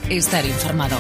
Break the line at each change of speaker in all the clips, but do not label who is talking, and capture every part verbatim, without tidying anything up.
estar informado.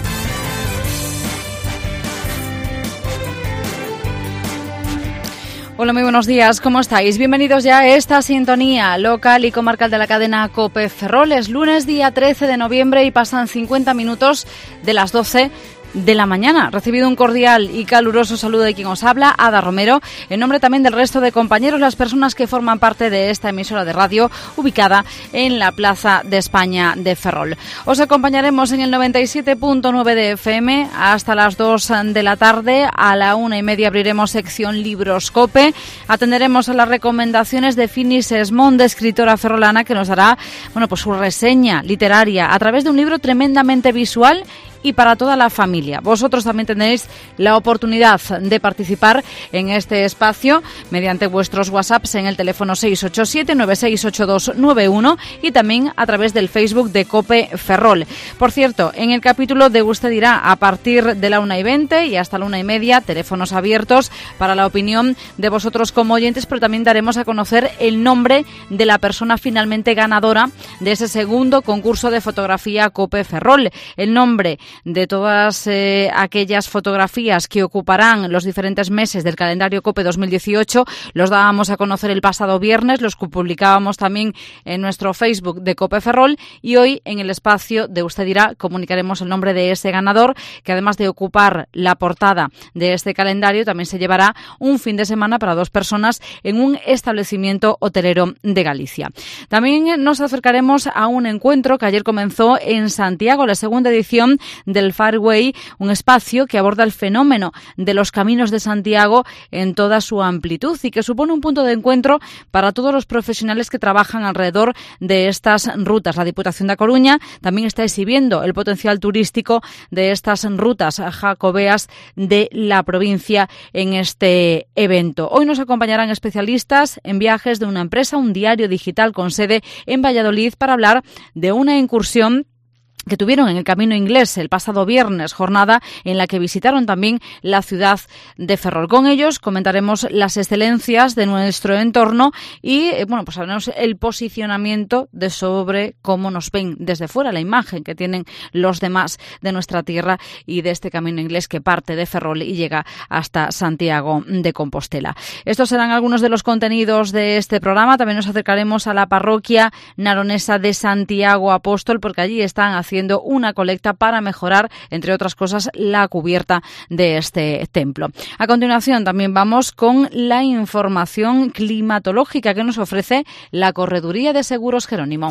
Hola, muy buenos días, ¿cómo estáis? Bienvenidos ya a esta sintonía local y comarcal de la cadena COPE Ferrol. Es lunes, día trece de noviembre y pasan cincuenta minutos de las doce de la mañana. Recibido un cordial y caluroso saludo de quien os habla, Ada Romero, en nombre también del resto de compañeros, las personas que forman parte de esta emisora de radio ubicada en la Plaza de España de Ferrol. Os acompañaremos en el noventa y siete punto nueve de F M hasta las dos de la tarde. A la una y media abriremos sección Libros COPE. Atenderemos a las recomendaciones de Finis Esmond, escritora ferrolana, que nos dará bueno, pues su reseña literaria a través de un libro tremendamente visual y para toda la familia. Vosotros también tenéis la oportunidad de participar en este espacio mediante vuestros WhatsApps en el teléfono seis ocho siete, nueve seis ocho dos nueve uno y también a través del Facebook de COPE Ferrol. Por cierto, en el capítulo de Usted dirá, a partir de la una y veinte y hasta la una y media, teléfonos abiertos para la opinión de vosotros como oyentes, pero también daremos a conocer el nombre de la persona finalmente ganadora de ese segundo concurso de fotografía COPE Ferrol. El nombre de todas eh, aquellas fotografías que ocuparán los diferentes meses del calendario COPE dos mil dieciocho los dábamos a conocer el pasado viernes, los publicábamos también en nuestro Facebook de COPE Ferrol y hoy en el espacio de Usted dirá comunicaremos el nombre de ese ganador, que además de ocupar la portada de este calendario también se llevará un fin de semana para dos personas en un establecimiento hotelero de Galicia. También nos acercaremos a un encuentro que ayer comenzó en Santiago, la segunda edición del Fairway, un espacio que aborda el fenómeno de los caminos de Santiago en toda su amplitud y que supone un punto de encuentro para todos los profesionales que trabajan alrededor de estas rutas. La Diputación de A Coruña también está exhibiendo el potencial turístico de estas rutas jacobeas de la provincia en este evento. Hoy nos acompañarán especialistas en viajes de una empresa, un diario digital con sede en Valladolid, para hablar de una incursión que tuvieron en el Camino Inglés el pasado viernes, jornada en la que visitaron también la ciudad de Ferrol. Con ellos comentaremos las excelencias de nuestro entorno y, bueno, pues hablaremos el posicionamiento de sobre cómo nos ven desde fuera, la imagen que tienen los demás de nuestra tierra y de este Camino Inglés que parte de Ferrol y llega hasta Santiago de Compostela. Estos serán algunos de los contenidos de este programa. También nos acercaremos a la parroquia naronesa de Santiago Apóstol, porque allí están haciendo una colecta para mejorar, entre otras cosas, la cubierta de este templo. A continuación también vamos con la información climatológica que nos ofrece la Correduría de Seguros Jerónimo.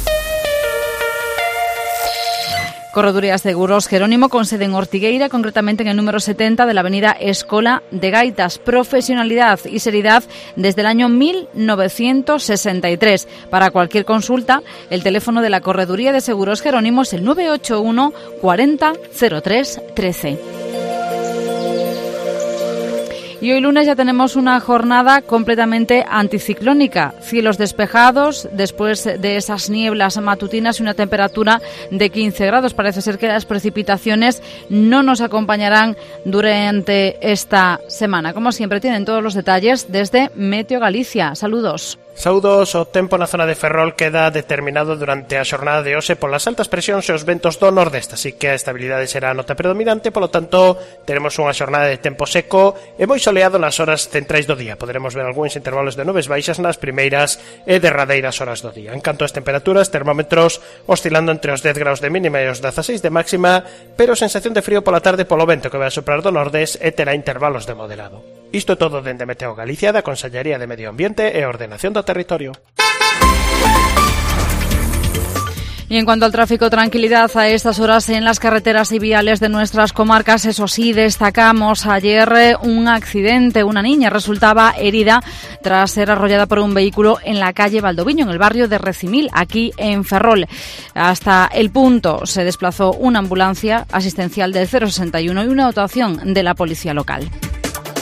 Correduría de Seguros Jerónimo, con sede en Ortigueira, concretamente en el número setenta de la avenida Escola de Gaitas. Profesionalidad y seriedad desde el año mil novecientos sesenta y tres. Para cualquier consulta, el teléfono de la Correduría de Seguros Jerónimo es el nueve ocho uno cuarenta cero tres trece. Y hoy lunes ya tenemos una jornada completamente anticiclónica. Cielos despejados después de esas nieblas matutinas y una temperatura de quince grados. Parece ser que las precipitaciones no nos acompañarán durante esta semana. Como siempre, tienen todos los detalles desde Meteo Galicia. Saludos.
Saúdos, o tempo na zona de Ferrol queda determinado durante a xornada de hoxe polas altas presións e os ventos do nordeste, así que a estabilidade será a nota predominante, polo tanto, teremos unha xornada de tempo seco e moi soleado nas horas centrais do día. Poderemos ver algúns intervalos de nubes baixas nas primeiras e derradeiras horas do día. En canto ás temperaturas, termómetros oscilando entre os dez graus de mínima e os dezaseis de máxima, pero sensación de frío pola tarde polo vento que vai a soprar do nordés e terá intervalos de moderado. Isto todo dende Meteo Galicia, da Consellería de Medio Ambiente e Ordenación do Territorio.
Y en cuanto al tráfico, tranquilidad a estas horas en las carreteras y viales de nuestras comarcas. Eso sí, destacamos ayer un accidente. Una niña resultaba herida tras ser arrollada por un vehículo en la calle Valdoviño, en el barrio de Recimil, aquí en Ferrol. Hasta el punto se desplazó una ambulancia asistencial del cero sesenta y uno y una dotación de la policía local.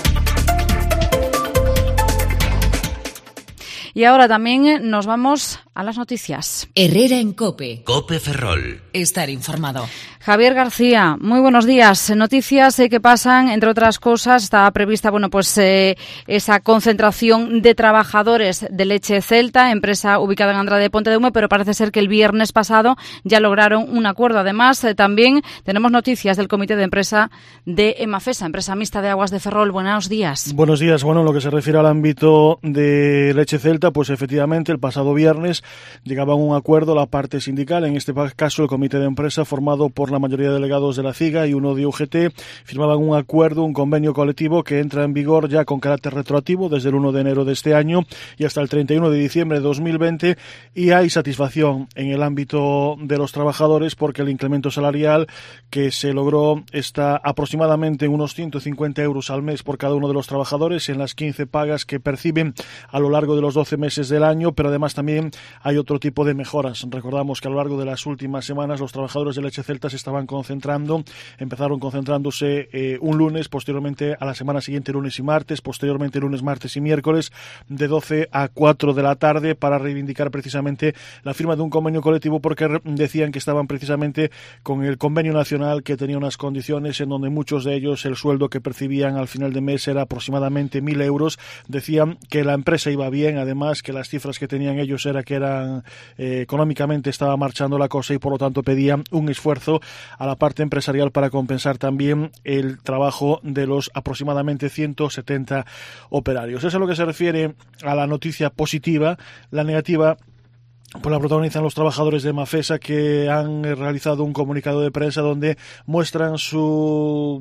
Y ahora también nos vamos a las noticias.
Herrera en COPE.
COPE Ferrol.
Estar informado.
Javier García, muy buenos días. Noticias eh, que pasan, entre otras cosas, está prevista, bueno, pues eh, esa concentración de trabajadores de Leche Celta, empresa ubicada en Andrade de Ponte de Hume, pero parece ser que el viernes pasado ya lograron un acuerdo. Además, eh, también tenemos noticias del comité de empresa de Emafesa, empresa mixta de aguas de Ferrol. Buenos días.
Buenos días. Bueno, en lo que se refiere al ámbito de Leche Celta, pues efectivamente el pasado viernes llegaba a un acuerdo la parte sindical, en este caso el comité de empresa formado por la mayoría de delegados de la CIGA y uno de U G T, firmaban un acuerdo, un convenio colectivo que entra en vigor ya con carácter retroactivo desde el uno de enero de este año y hasta el treinta y uno de diciembre de dos mil veinte, y hay satisfacción en el ámbito de los trabajadores porque el incremento salarial que se logró está aproximadamente en unos ciento cincuenta euros al mes por cada uno de los trabajadores en las quince pagas que perciben a lo largo de los doce meses del año, pero además también hay otro tipo de mejoras. Recordamos que a lo largo de las últimas semanas los trabajadores de Leche Celta se estaban concentrando, empezaron concentrándose eh, un lunes, posteriormente a la semana siguiente lunes y martes, posteriormente lunes, martes y miércoles de doce a cuatro de la tarde para reivindicar precisamente la firma de un convenio colectivo porque decían que estaban precisamente con el convenio nacional que tenía unas condiciones en donde muchos de ellos el sueldo que percibían al final de mes era aproximadamente mil euros. Decían que la empresa iba bien, además que las cifras que tenían ellos era que eran eh, económicamente estaba marchando la cosa y por lo tanto pedían un esfuerzo a la parte empresarial para compensar también el trabajo de los aproximadamente ciento setenta operarios. Eso es lo que se refiere a la noticia positiva. La negativa pues la protagonizan los trabajadores de Emafesa, que han realizado un comunicado de prensa donde muestran su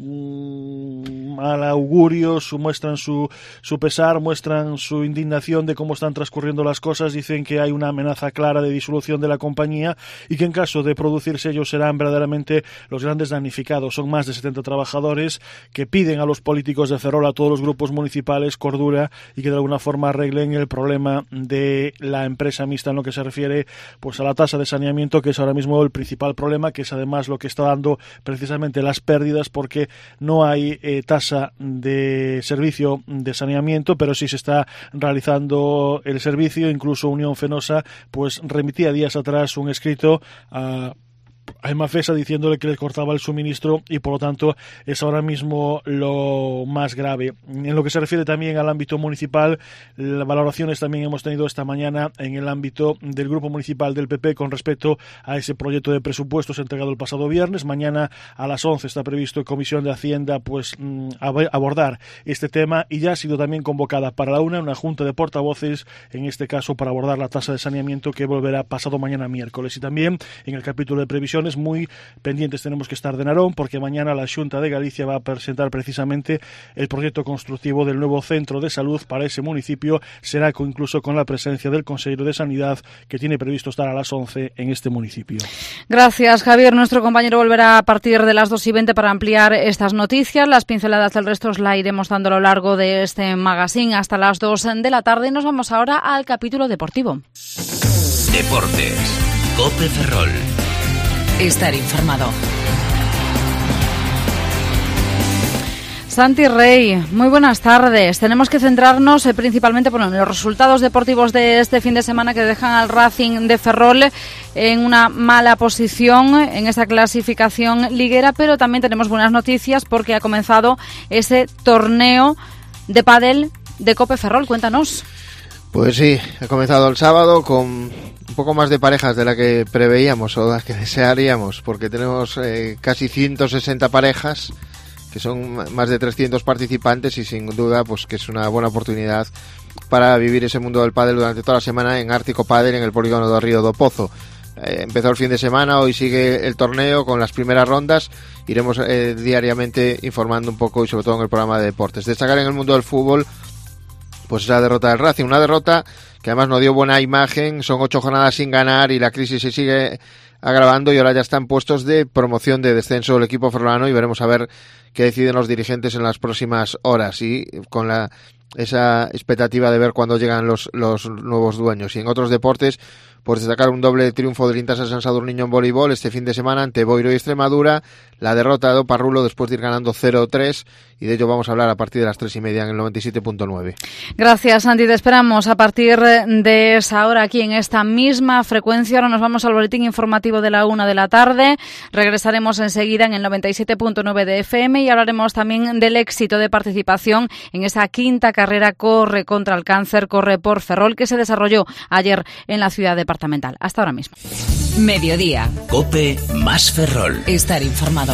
mal augurio, su, muestran su, su pesar, muestran su indignación de cómo están transcurriendo las cosas. Dicen que hay una amenaza clara de disolución de la compañía y que en caso de producirse ellos serán verdaderamente los grandes damnificados. Son más de setenta trabajadores que piden a los políticos de Ferrol, a todos los grupos municipales, cordura y que de alguna forma arreglen el problema de la empresa mixta en lo que se refiere pues a la tasa de saneamiento, que es ahora mismo el principal problema, que es además lo que está dando precisamente las pérdidas, porque no hay eh, tasa de servicio de saneamiento, pero sí se está realizando el servicio. Incluso Unión Fenosa pues remitía días atrás un escrito a a Emafesa diciéndole que les cortaba el suministro y por lo tanto es ahora mismo lo más grave. En lo que se refiere también al ámbito municipal, las valoraciones también hemos tenido esta mañana en el ámbito del grupo municipal del P P con respecto a ese proyecto de presupuestos entregado el pasado viernes. Mañana a las once está previsto en Comisión de Hacienda pues abordar este tema y ya ha sido también convocada para la una una junta de portavoces, en este caso para abordar la tasa de saneamiento, que volverá pasado mañana miércoles. Y también en el capítulo de previsión muy pendientes tenemos que estar de Narón, porque mañana la Xunta de Galicia va a presentar precisamente el proyecto constructivo del nuevo centro de salud para ese municipio. Será incluso con la presencia del consejero de Sanidad, que tiene previsto estar a las once en este municipio.
Gracias, Javier. Nuestro compañero volverá a partir de las dos y veinte para ampliar estas noticias. Las pinceladas del resto os la iremos dando a lo largo de este magazine hasta las dos de la tarde. Nos vamos ahora al capítulo deportivo.
Deportes. COPE Ferrol.
Estar informado.
Santi Rey, muy buenas tardes. Tenemos que centrarnos eh, principalmente bueno, en los resultados deportivos de este fin de semana, que dejan al Racing de Ferrol en una mala posición en esta clasificación liguera, pero también tenemos buenas noticias porque ha comenzado ese torneo de pádel de COPE Ferrol. Cuéntanos.
Pues sí, ha comenzado el sábado con un poco más de parejas de la que preveíamos o las que desearíamos, porque tenemos eh, casi ciento sesenta parejas, que son más de trescientos participantes, y sin duda pues que es una buena oportunidad para vivir ese mundo del pádel durante toda la semana en Ártico Pádel, en el polígono de Río do Pozo. Eh, empezó el fin de semana, hoy sigue el torneo con las primeras rondas. Iremos eh, diariamente informando un poco, y sobre todo en el programa de deportes. Destacar en el mundo del fútbol pues esa derrota del Racing, una derrota que además no dio buena imagen. Son ocho jornadas sin ganar y la crisis se sigue agravando, y ahora ya está en puestos de promoción, de descenso el equipo ferrolano, y veremos a ver qué deciden los dirigentes en las próximas horas. Y con la esa expectativa de ver cuándo llegan los, los nuevos dueños. Y en otros deportes, por destacar un doble triunfo del Intasa San Sadurniño en voleibol este fin de semana ante Boiro y Extremadura, la derrota de Oparrulo después de ir ganando cero tres, y de ello vamos a hablar a partir de las tres y media en el noventa y siete punto nueve.
Gracias, Santi. Te esperamos a partir de esa hora aquí en esta misma frecuencia. Ahora nos vamos al boletín informativo de la una de la tarde. Regresaremos enseguida en el noventa y siete punto nueve de F M y hablaremos también del éxito de participación en esa quinta carrera Corre contra el Cáncer, Corre por Ferrol, que se desarrolló ayer en la ciudad departamental. Hasta ahora mismo.
Mediodía.
COPE más Ferrol.
Estar informado.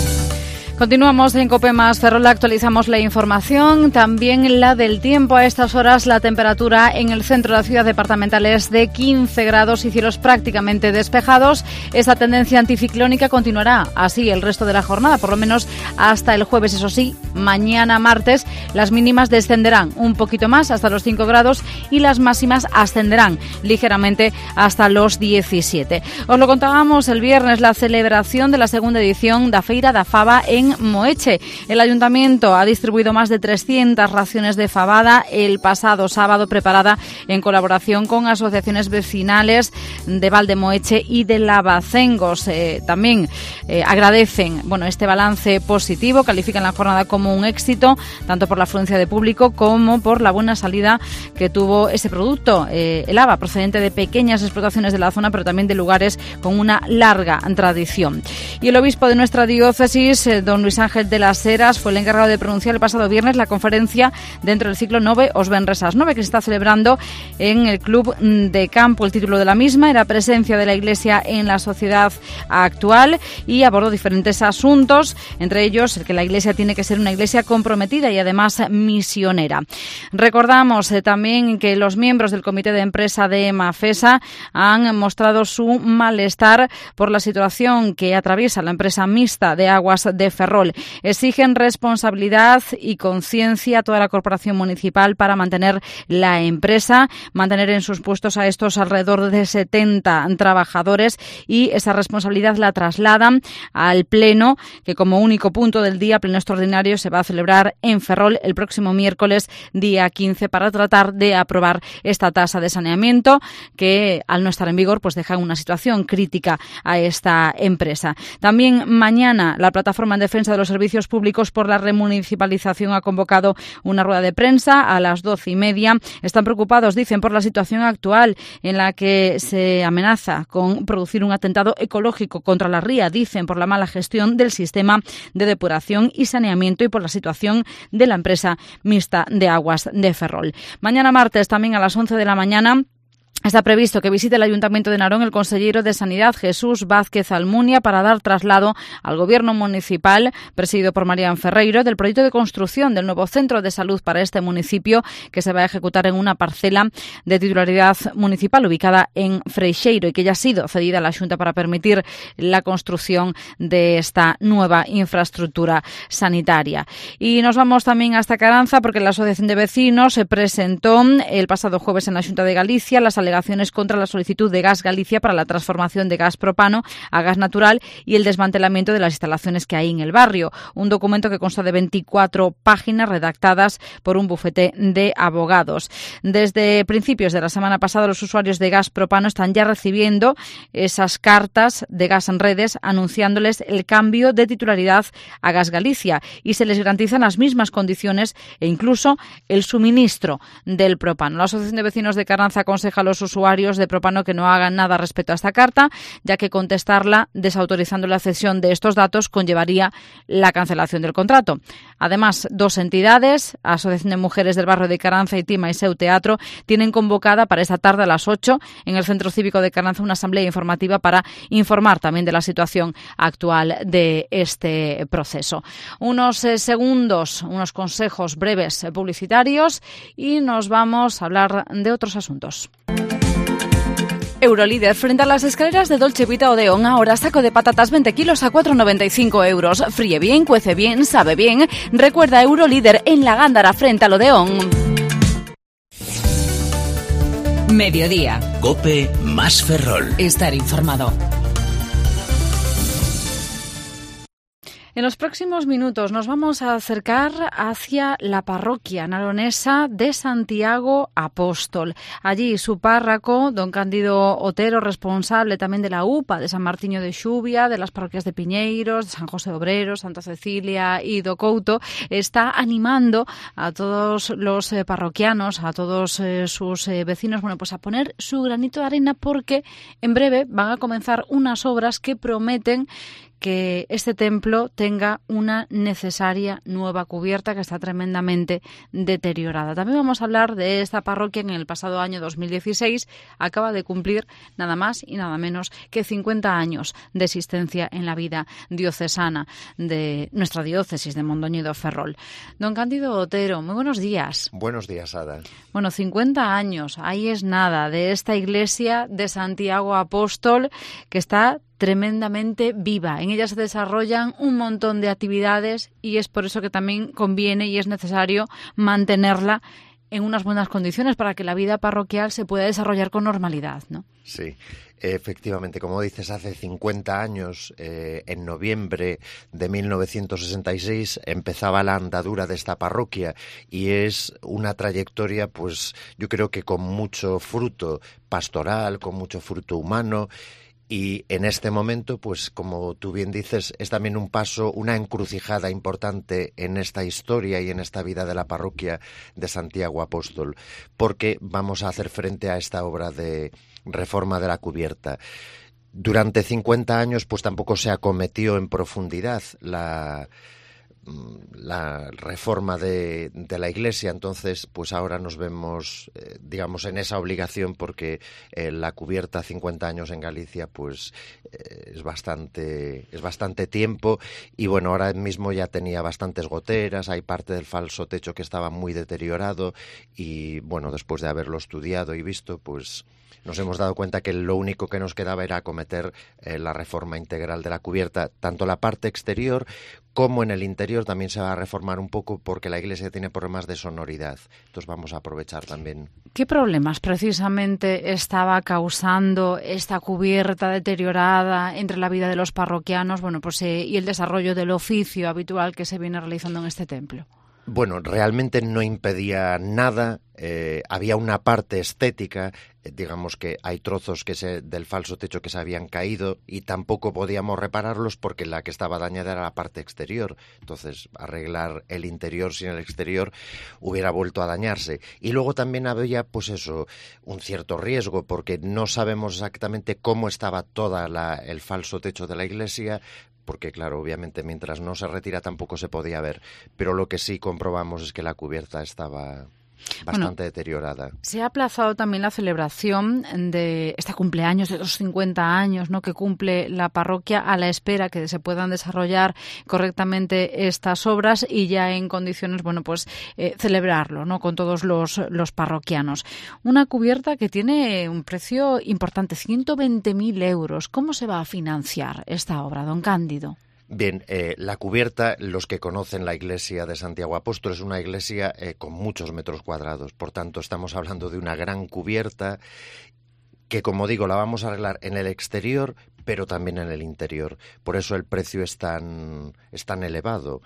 Continuamos en COPE más Ferrol, actualizamos la información, también la del tiempo. A estas horas la temperatura en el centro de la ciudad departamental es de quince grados y cielos prácticamente despejados. Esta tendencia anticiclónica continuará así el resto de la jornada, por lo menos hasta el jueves. Eso sí, mañana martes las mínimas descenderán un poquito más hasta los cinco grados y las máximas ascenderán ligeramente hasta los diecisiete. Os lo contábamos el viernes, la celebración de la segunda edición da Feira da Faba en Moeche. El ayuntamiento ha distribuido más de trescientas raciones de fabada el pasado sábado, preparada en colaboración con asociaciones vecinales de Valdemoeche y de Lavacengos. Eh, también eh, agradecen bueno este balance positivo, califican la jornada como un éxito, tanto por la afluencia de público como por la buena salida que tuvo ese producto, eh, el haba, procedente de pequeñas explotaciones de la zona, pero también de lugares con una larga tradición. Y el obispo de nuestra diócesis, eh, don Luis Ángel de las Heras, fue el encargado de pronunciar el pasado viernes la conferencia dentro del ciclo Nove Os Venresas Nove, que se está celebrando en el Club de Campo. El título de la misma era Presencia de la Iglesia en la sociedad actual y abordó diferentes asuntos, entre ellos el que la Iglesia tiene que ser una Iglesia comprometida y además misionera. Recordamos eh, también que los miembros del Comité de Empresa de Mafesa han mostrado su malestar por la situación que atraviesa la empresa mixta de aguas de Ferrol. Exigen responsabilidad y conciencia a toda la corporación municipal para mantener la empresa, mantener en sus puestos a estos alrededor de setenta trabajadores, y esa responsabilidad la trasladan al Pleno, que como único punto del día, pleno extraordinario, se va a celebrar en Ferrol el próximo miércoles, día quince, para tratar de aprobar esta tasa de saneamiento que, al no estar en vigor, pues deja en una situación crítica a esta empresa. También mañana la plataforma en defensa de los servicios públicos por la remunicipalización ha convocado una rueda de prensa a las doce y media. Están preocupados, dicen, por la situación actual en la que se amenaza con producir un atentado ecológico contra la ría, dicen, por la mala gestión del sistema de depuración y saneamiento y por la situación de la empresa mixta de aguas de Ferrol. Mañana martes, también a las once de la mañana, está previsto que visite el Ayuntamiento de Narón el consejero de Sanidad, Jesús Vázquez Almunia, para dar traslado al Gobierno municipal, presidido por Marián Ferreiro, del proyecto de construcción del nuevo centro de salud para este municipio, que se va a ejecutar en una parcela de titularidad municipal ubicada en Freixeiro y que ya ha sido cedida a la Xunta para permitir la construcción de esta nueva infraestructura sanitaria. Y nos vamos también hasta Caranza, porque la Asociación de Vecinos se presentó el pasado jueves en la Xunta de Galicia las alegaciones contra la solicitud de Gas Galicia para la transformación de gas propano a gas natural y el desmantelamiento de las instalaciones que hay en el barrio. Un documento que consta de veinticuatro páginas redactadas por un bufete de abogados. Desde principios de la semana pasada, los usuarios de gas propano están ya recibiendo esas cartas de Gas en Redes anunciándoles el cambio de titularidad a Gas Galicia, y se les garantizan las mismas condiciones e incluso el suministro del propano. La Asociación de Vecinos de Carranza aconseja a los usuarios de propano que no hagan nada respecto a esta carta, ya que contestarla desautorizando la cesión de estos datos conllevaría la cancelación del contrato. Además, dos entidades, Asociación de Mujeres del Barrio de Carranza y Tima y Seu Teatro, tienen convocada para esta tarde a las ocho en el Centro Cívico de Carranza una asamblea informativa para informar también de la situación actual de este proceso. Unos eh, segundos, unos consejos breves eh, publicitarios y nos vamos a hablar de otros asuntos. Eurolíder, frente a las escaleras de Dolce Vita Odeón, ahora saco de patatas veinte kilos a cuatro noventa y cinco euros. Fríe bien, cuece bien, sabe bien. Recuerda Eurolíder en la Gándara, frente al Odeón.
Mediodía.
COPE más Ferrol.
Estar informado.
En los próximos minutos nos vamos a acercar hacia la parroquia naronesa de Santiago Apóstol. Allí su párroco, don Cándido Otero, responsable también de la U P A de San Martiño de Xuvia, de las parroquias de Piñeiros, de San José de Obrero, Santa Cecilia y do Couto, está animando a todos los eh, parroquianos, a todos eh, sus eh, vecinos, bueno, pues a poner su granito de arena, porque en breve van a comenzar unas obras que prometen que este templo tenga una necesaria nueva cubierta que está tremendamente deteriorada. También vamos a hablar de esta parroquia que en el pasado año dos mil dieciséis acaba de cumplir nada más y nada menos que cincuenta años de existencia en la vida diocesana de nuestra diócesis de Mondoñedo Ferrol. Don Cándido Otero, muy buenos días.
Buenos días, Ada.
Bueno, cincuenta años, ahí es nada, de esta iglesia de Santiago Apóstol que está tremendamente viva. En ella se desarrollan un montón de actividades y es por eso que también conviene y es necesario mantenerla en unas buenas condiciones para que la vida parroquial se pueda desarrollar con normalidad, ¿no?
Sí, efectivamente, como dices, hace cincuenta años, eh, en noviembre de mil novecientos sesenta y seis, empezaba la andadura de esta parroquia y es una trayectoria, pues yo creo que con mucho fruto pastoral, con mucho fruto humano. Y en este momento, pues como tú bien dices, es también un paso, una encrucijada importante en esta historia y en esta vida de la parroquia de Santiago Apóstol, porque vamos a hacer frente a esta obra de reforma de la cubierta. Durante cincuenta años, pues tampoco se acometió en profundidad la... la reforma de, de la Iglesia, entonces pues ahora nos vemos eh, digamos en esa obligación porque eh, la cubierta cincuenta años en Galicia pues eh, es bastante es bastante tiempo y bueno, ahora mismo ya tenía bastantes goteras, hay parte del falso techo que estaba muy deteriorado y bueno, después de haberlo estudiado y visto pues nos hemos dado cuenta que lo único que nos quedaba era acometer eh, la reforma integral de la cubierta, tanto la parte exterior como en el interior también se va a reformar un poco porque la iglesia tiene problemas de sonoridad. Entonces vamos a aprovechar también.
¿Qué problemas precisamente estaba causando esta cubierta deteriorada entre la vida de los parroquianos, bueno, pues eh, y el desarrollo del oficio habitual que se viene realizando en este templo?
Bueno, realmente no impedía nada, eh, había una parte estética, eh, digamos que hay trozos que se, del falso techo que se habían caído y tampoco podíamos repararlos porque la que estaba dañada era la parte exterior, entonces arreglar el interior sin el exterior hubiera vuelto a dañarse. Y luego también había, pues eso, un cierto riesgo porque no sabemos exactamente cómo estaba toda la, el falso techo de la iglesia, porque claro, obviamente mientras no se retira tampoco se podía ver, pero lo que sí comprobamos es que la cubierta estaba bastante bueno, deteriorada.
Se ha aplazado también la celebración de este cumpleaños de los cincuenta años, ¿no?, que cumple la parroquia a la espera que se puedan desarrollar correctamente estas obras y ya en condiciones, bueno, pues eh, celebrarlo, ¿no?, con todos los, los parroquianos. Una cubierta que tiene un precio importante, ciento veinte mil euros. ¿Cómo se va a financiar esta obra, don Cándido?
Bien, eh, la cubierta, los que conocen la iglesia de Santiago Apóstol, es una iglesia eh, con muchos metros cuadrados. Por tanto, estamos hablando de una gran cubierta que, como digo, la vamos a arreglar en el exterior, pero también en el interior. Por eso el precio es tan, es tan elevado.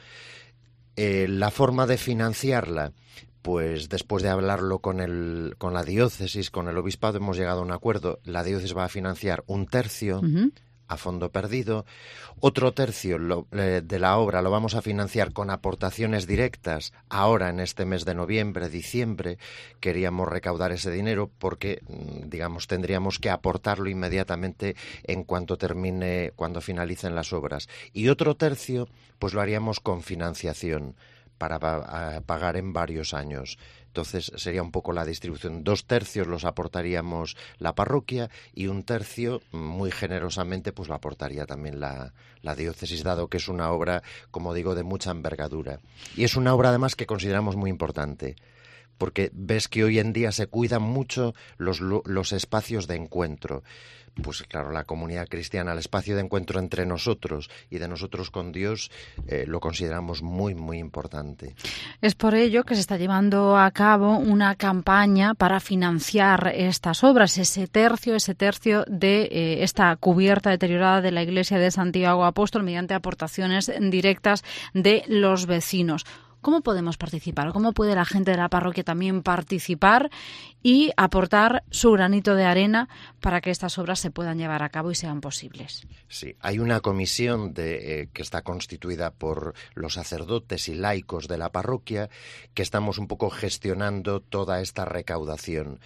Eh, la forma de financiarla, pues después de hablarlo con, el, con la diócesis, con el obispado, hemos llegado a un acuerdo. La diócesis va a financiar un tercio, uh-huh, a fondo perdido. Otro tercio lo, eh, de la obra lo vamos a financiar con aportaciones directas. Ahora, en este mes de noviembre, diciembre, queríamos recaudar ese dinero porque, digamos, tendríamos que aportarlo inmediatamente en cuanto termine, cuando finalicen las obras. Y otro tercio, pues lo haríamos con financiación para pa- pagar en varios años. Entonces sería un poco la distribución. Dos tercios los aportaríamos la parroquia y un tercio, muy generosamente, pues lo aportaría también la, la diócesis, dado que es una obra, como digo, de mucha envergadura. Y es una obra además que consideramos muy importante, porque ves que hoy en día se cuidan mucho los, los espacios de encuentro. Pues claro, la comunidad cristiana, el espacio de encuentro entre nosotros y de nosotros con Dios, eh, lo consideramos muy, muy importante.
Es por ello que se está llevando a cabo una campaña para financiar estas obras, ese tercio, ese tercio de eh, esta cubierta deteriorada de la iglesia de Santiago Apóstol mediante aportaciones directas de los vecinos. ¿Cómo podemos participar? ¿Cómo puede la gente de la parroquia también participar y aportar su granito de arena para que estas obras se puedan llevar a cabo y sean posibles?
Sí, hay una comisión de, eh, que está constituida por los sacerdotes y laicos de la parroquia que estamos un poco gestionando toda esta recaudación.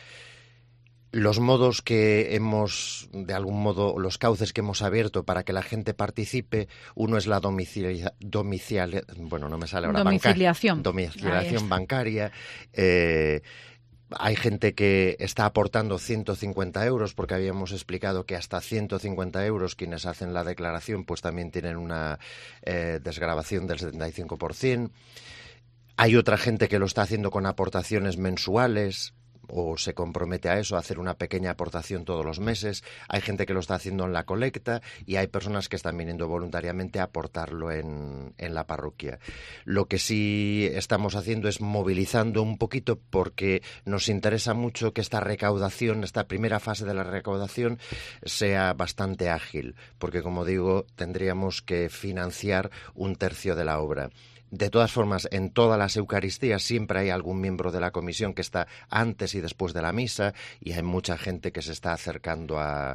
Los modos que hemos, de algún modo, los cauces que hemos abierto para que la gente participe, uno es la domicilia, domicilia, bueno, no me sale ahora,
domiciliación,
banca, domiciliación bancaria. Eh, hay gente que está aportando ciento cincuenta euros, porque habíamos explicado que hasta ciento cincuenta euros quienes hacen la declaración pues también tienen una eh, desgravación del setenta y cinco por ciento. Hay otra gente que lo está haciendo con aportaciones mensuales, o se compromete a eso, a hacer una pequeña aportación todos los meses. Hay gente que lo está haciendo en la colecta y hay personas que están viniendo voluntariamente a aportarlo en, en la parroquia. Lo que sí estamos haciendo es movilizando un poquito, porque nos interesa mucho que esta recaudación, esta primera fase de la recaudación, sea bastante ágil, porque, como digo, tendríamos que financiar un tercio de la obra. De todas formas, en todas las Eucaristías siempre hay algún miembro de la comisión que está antes y después de la misa, y hay mucha gente que se está acercando a,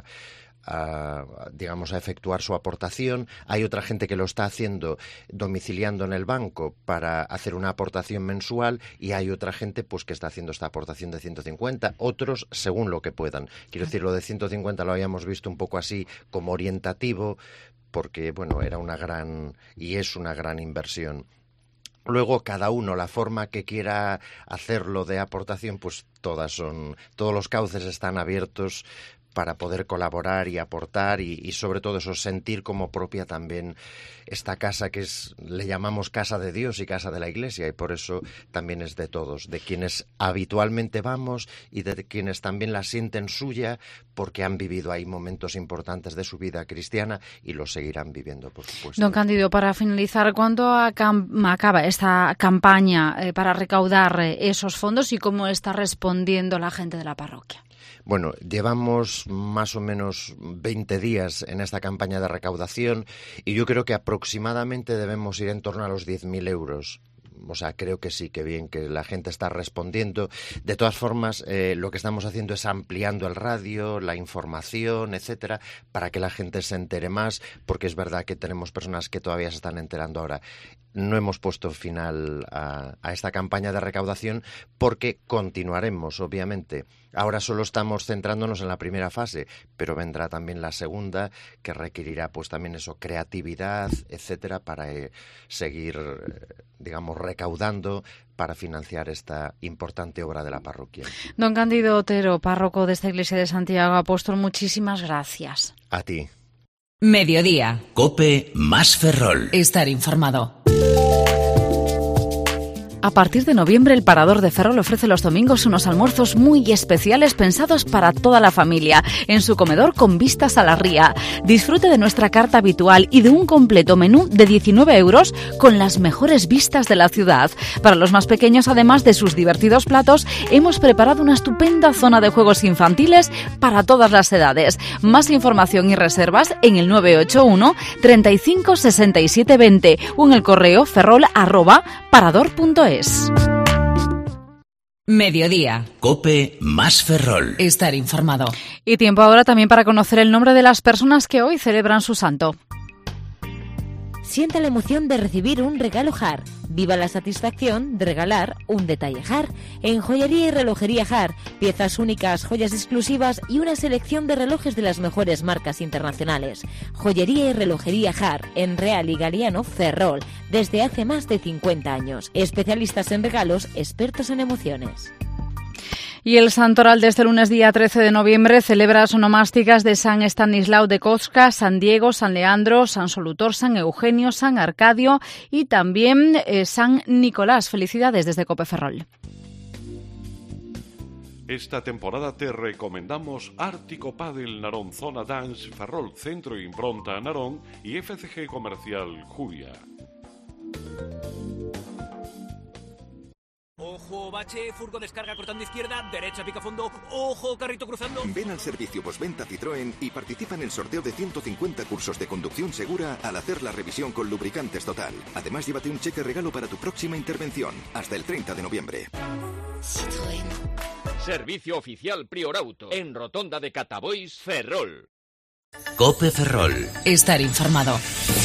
a, digamos, a efectuar su aportación. Hay otra gente que lo está haciendo domiciliando en el banco para hacer una aportación mensual, y hay otra gente pues que está haciendo esta aportación de ciento cincuenta, otros según lo que puedan. Quiero decir, lo de ciento cincuenta lo habíamos visto un poco así como orientativo, porque, bueno, era una gran y es una gran inversión. Luego, cada uno, la forma que quiera hacerlo de aportación, pues todas son, todos los cauces están abiertos para poder colaborar y aportar y, y sobre todo eso, sentir como propia también esta casa que es, le llamamos casa de Dios y casa de la Iglesia, y por eso también es de todos, de quienes habitualmente vamos y de quienes también la sienten suya porque han vivido ahí momentos importantes de su vida cristiana y lo seguirán viviendo, por supuesto.
Don Cándido, para finalizar, ¿cuándo acaba esta campaña eh, para recaudar eh, esos fondos y cómo está respondiendo la gente de la parroquia?
Bueno, llevamos más o menos veinte días en esta campaña de recaudación y yo creo que aproximadamente debemos ir en torno a los diez mil euros. O sea, creo que sí, que bien, que la gente está respondiendo. De todas formas, eh, lo que estamos haciendo es ampliando el radio, la información, etcétera, para que la gente se entere más, porque es verdad que tenemos personas que todavía se están enterando ahora. No hemos puesto final a, a esta campaña de recaudación porque continuaremos, obviamente. Ahora solo estamos centrándonos en la primera fase, pero vendrá también la segunda, que requerirá pues también eso, creatividad, etcétera, para eh, seguir, eh, digamos, recaudando para financiar esta importante obra de la parroquia.
Don Cándido Otero, párroco de esta iglesia de Santiago Apóstol, muchísimas gracias.
A ti.
Mediodía.
COPE más Ferrol.
Estar informado.
A partir de noviembre, el Parador de Ferrol ofrece los domingos unos almuerzos muy especiales pensados para toda la familia, en su comedor con vistas a la ría. Disfrute de nuestra carta habitual y de un completo menú de diecinueve euros con las mejores vistas de la ciudad. Para los más pequeños, además de sus divertidos platos, hemos preparado una estupenda zona de juegos infantiles para todas las edades. Más información y reservas en el nueve ocho uno, treinta y cinco, sesenta y siete, veinte o en el correo ferrol arroba parador punto es.
Mediodía.
COPE más Ferrol.
Estar informado.
Y tiempo ahora también para conocer el nombre de las personas que hoy celebran su santo.
Sienta la emoción de recibir un regalo Jar. Viva la satisfacción de regalar un detalle Jar. En Joyería y Relojería Jar, piezas únicas, joyas exclusivas y una selección de relojes de las mejores marcas internacionales. Joyería y Relojería Jar, en Real y Galiano, Ferrol, desde hace más de cincuenta años. Especialistas en regalos, expertos en emociones.
Y el santoral de este lunes día trece de noviembre celebra las onomásticas de San Estanislao de Kostka, San Diego, San Leandro, San Solutor, San Eugenio, San Arcadio y también eh, San Nicolás. Felicidades desde COPE Ferrol.
Esta temporada te recomendamos Ártico Padel Narón Zona Dance, Ferrol Centro Impronta Narón y F C G Comercial Julia.
Ojo, bache, furgo descarga cortando izquierda, derecha pica fondo, ojo, carrito cruzando.
Ven al servicio postventa Citroën y participa en el sorteo de ciento cincuenta cursos de conducción segura al hacer la revisión con lubricantes Total. Además, llévate un cheque regalo para tu próxima intervención, hasta el treinta de noviembre.
Citroën. Servicio oficial Prior Auto, en Rotonda de Catabois, Ferrol.
Cope Ferrol.
Estar informado.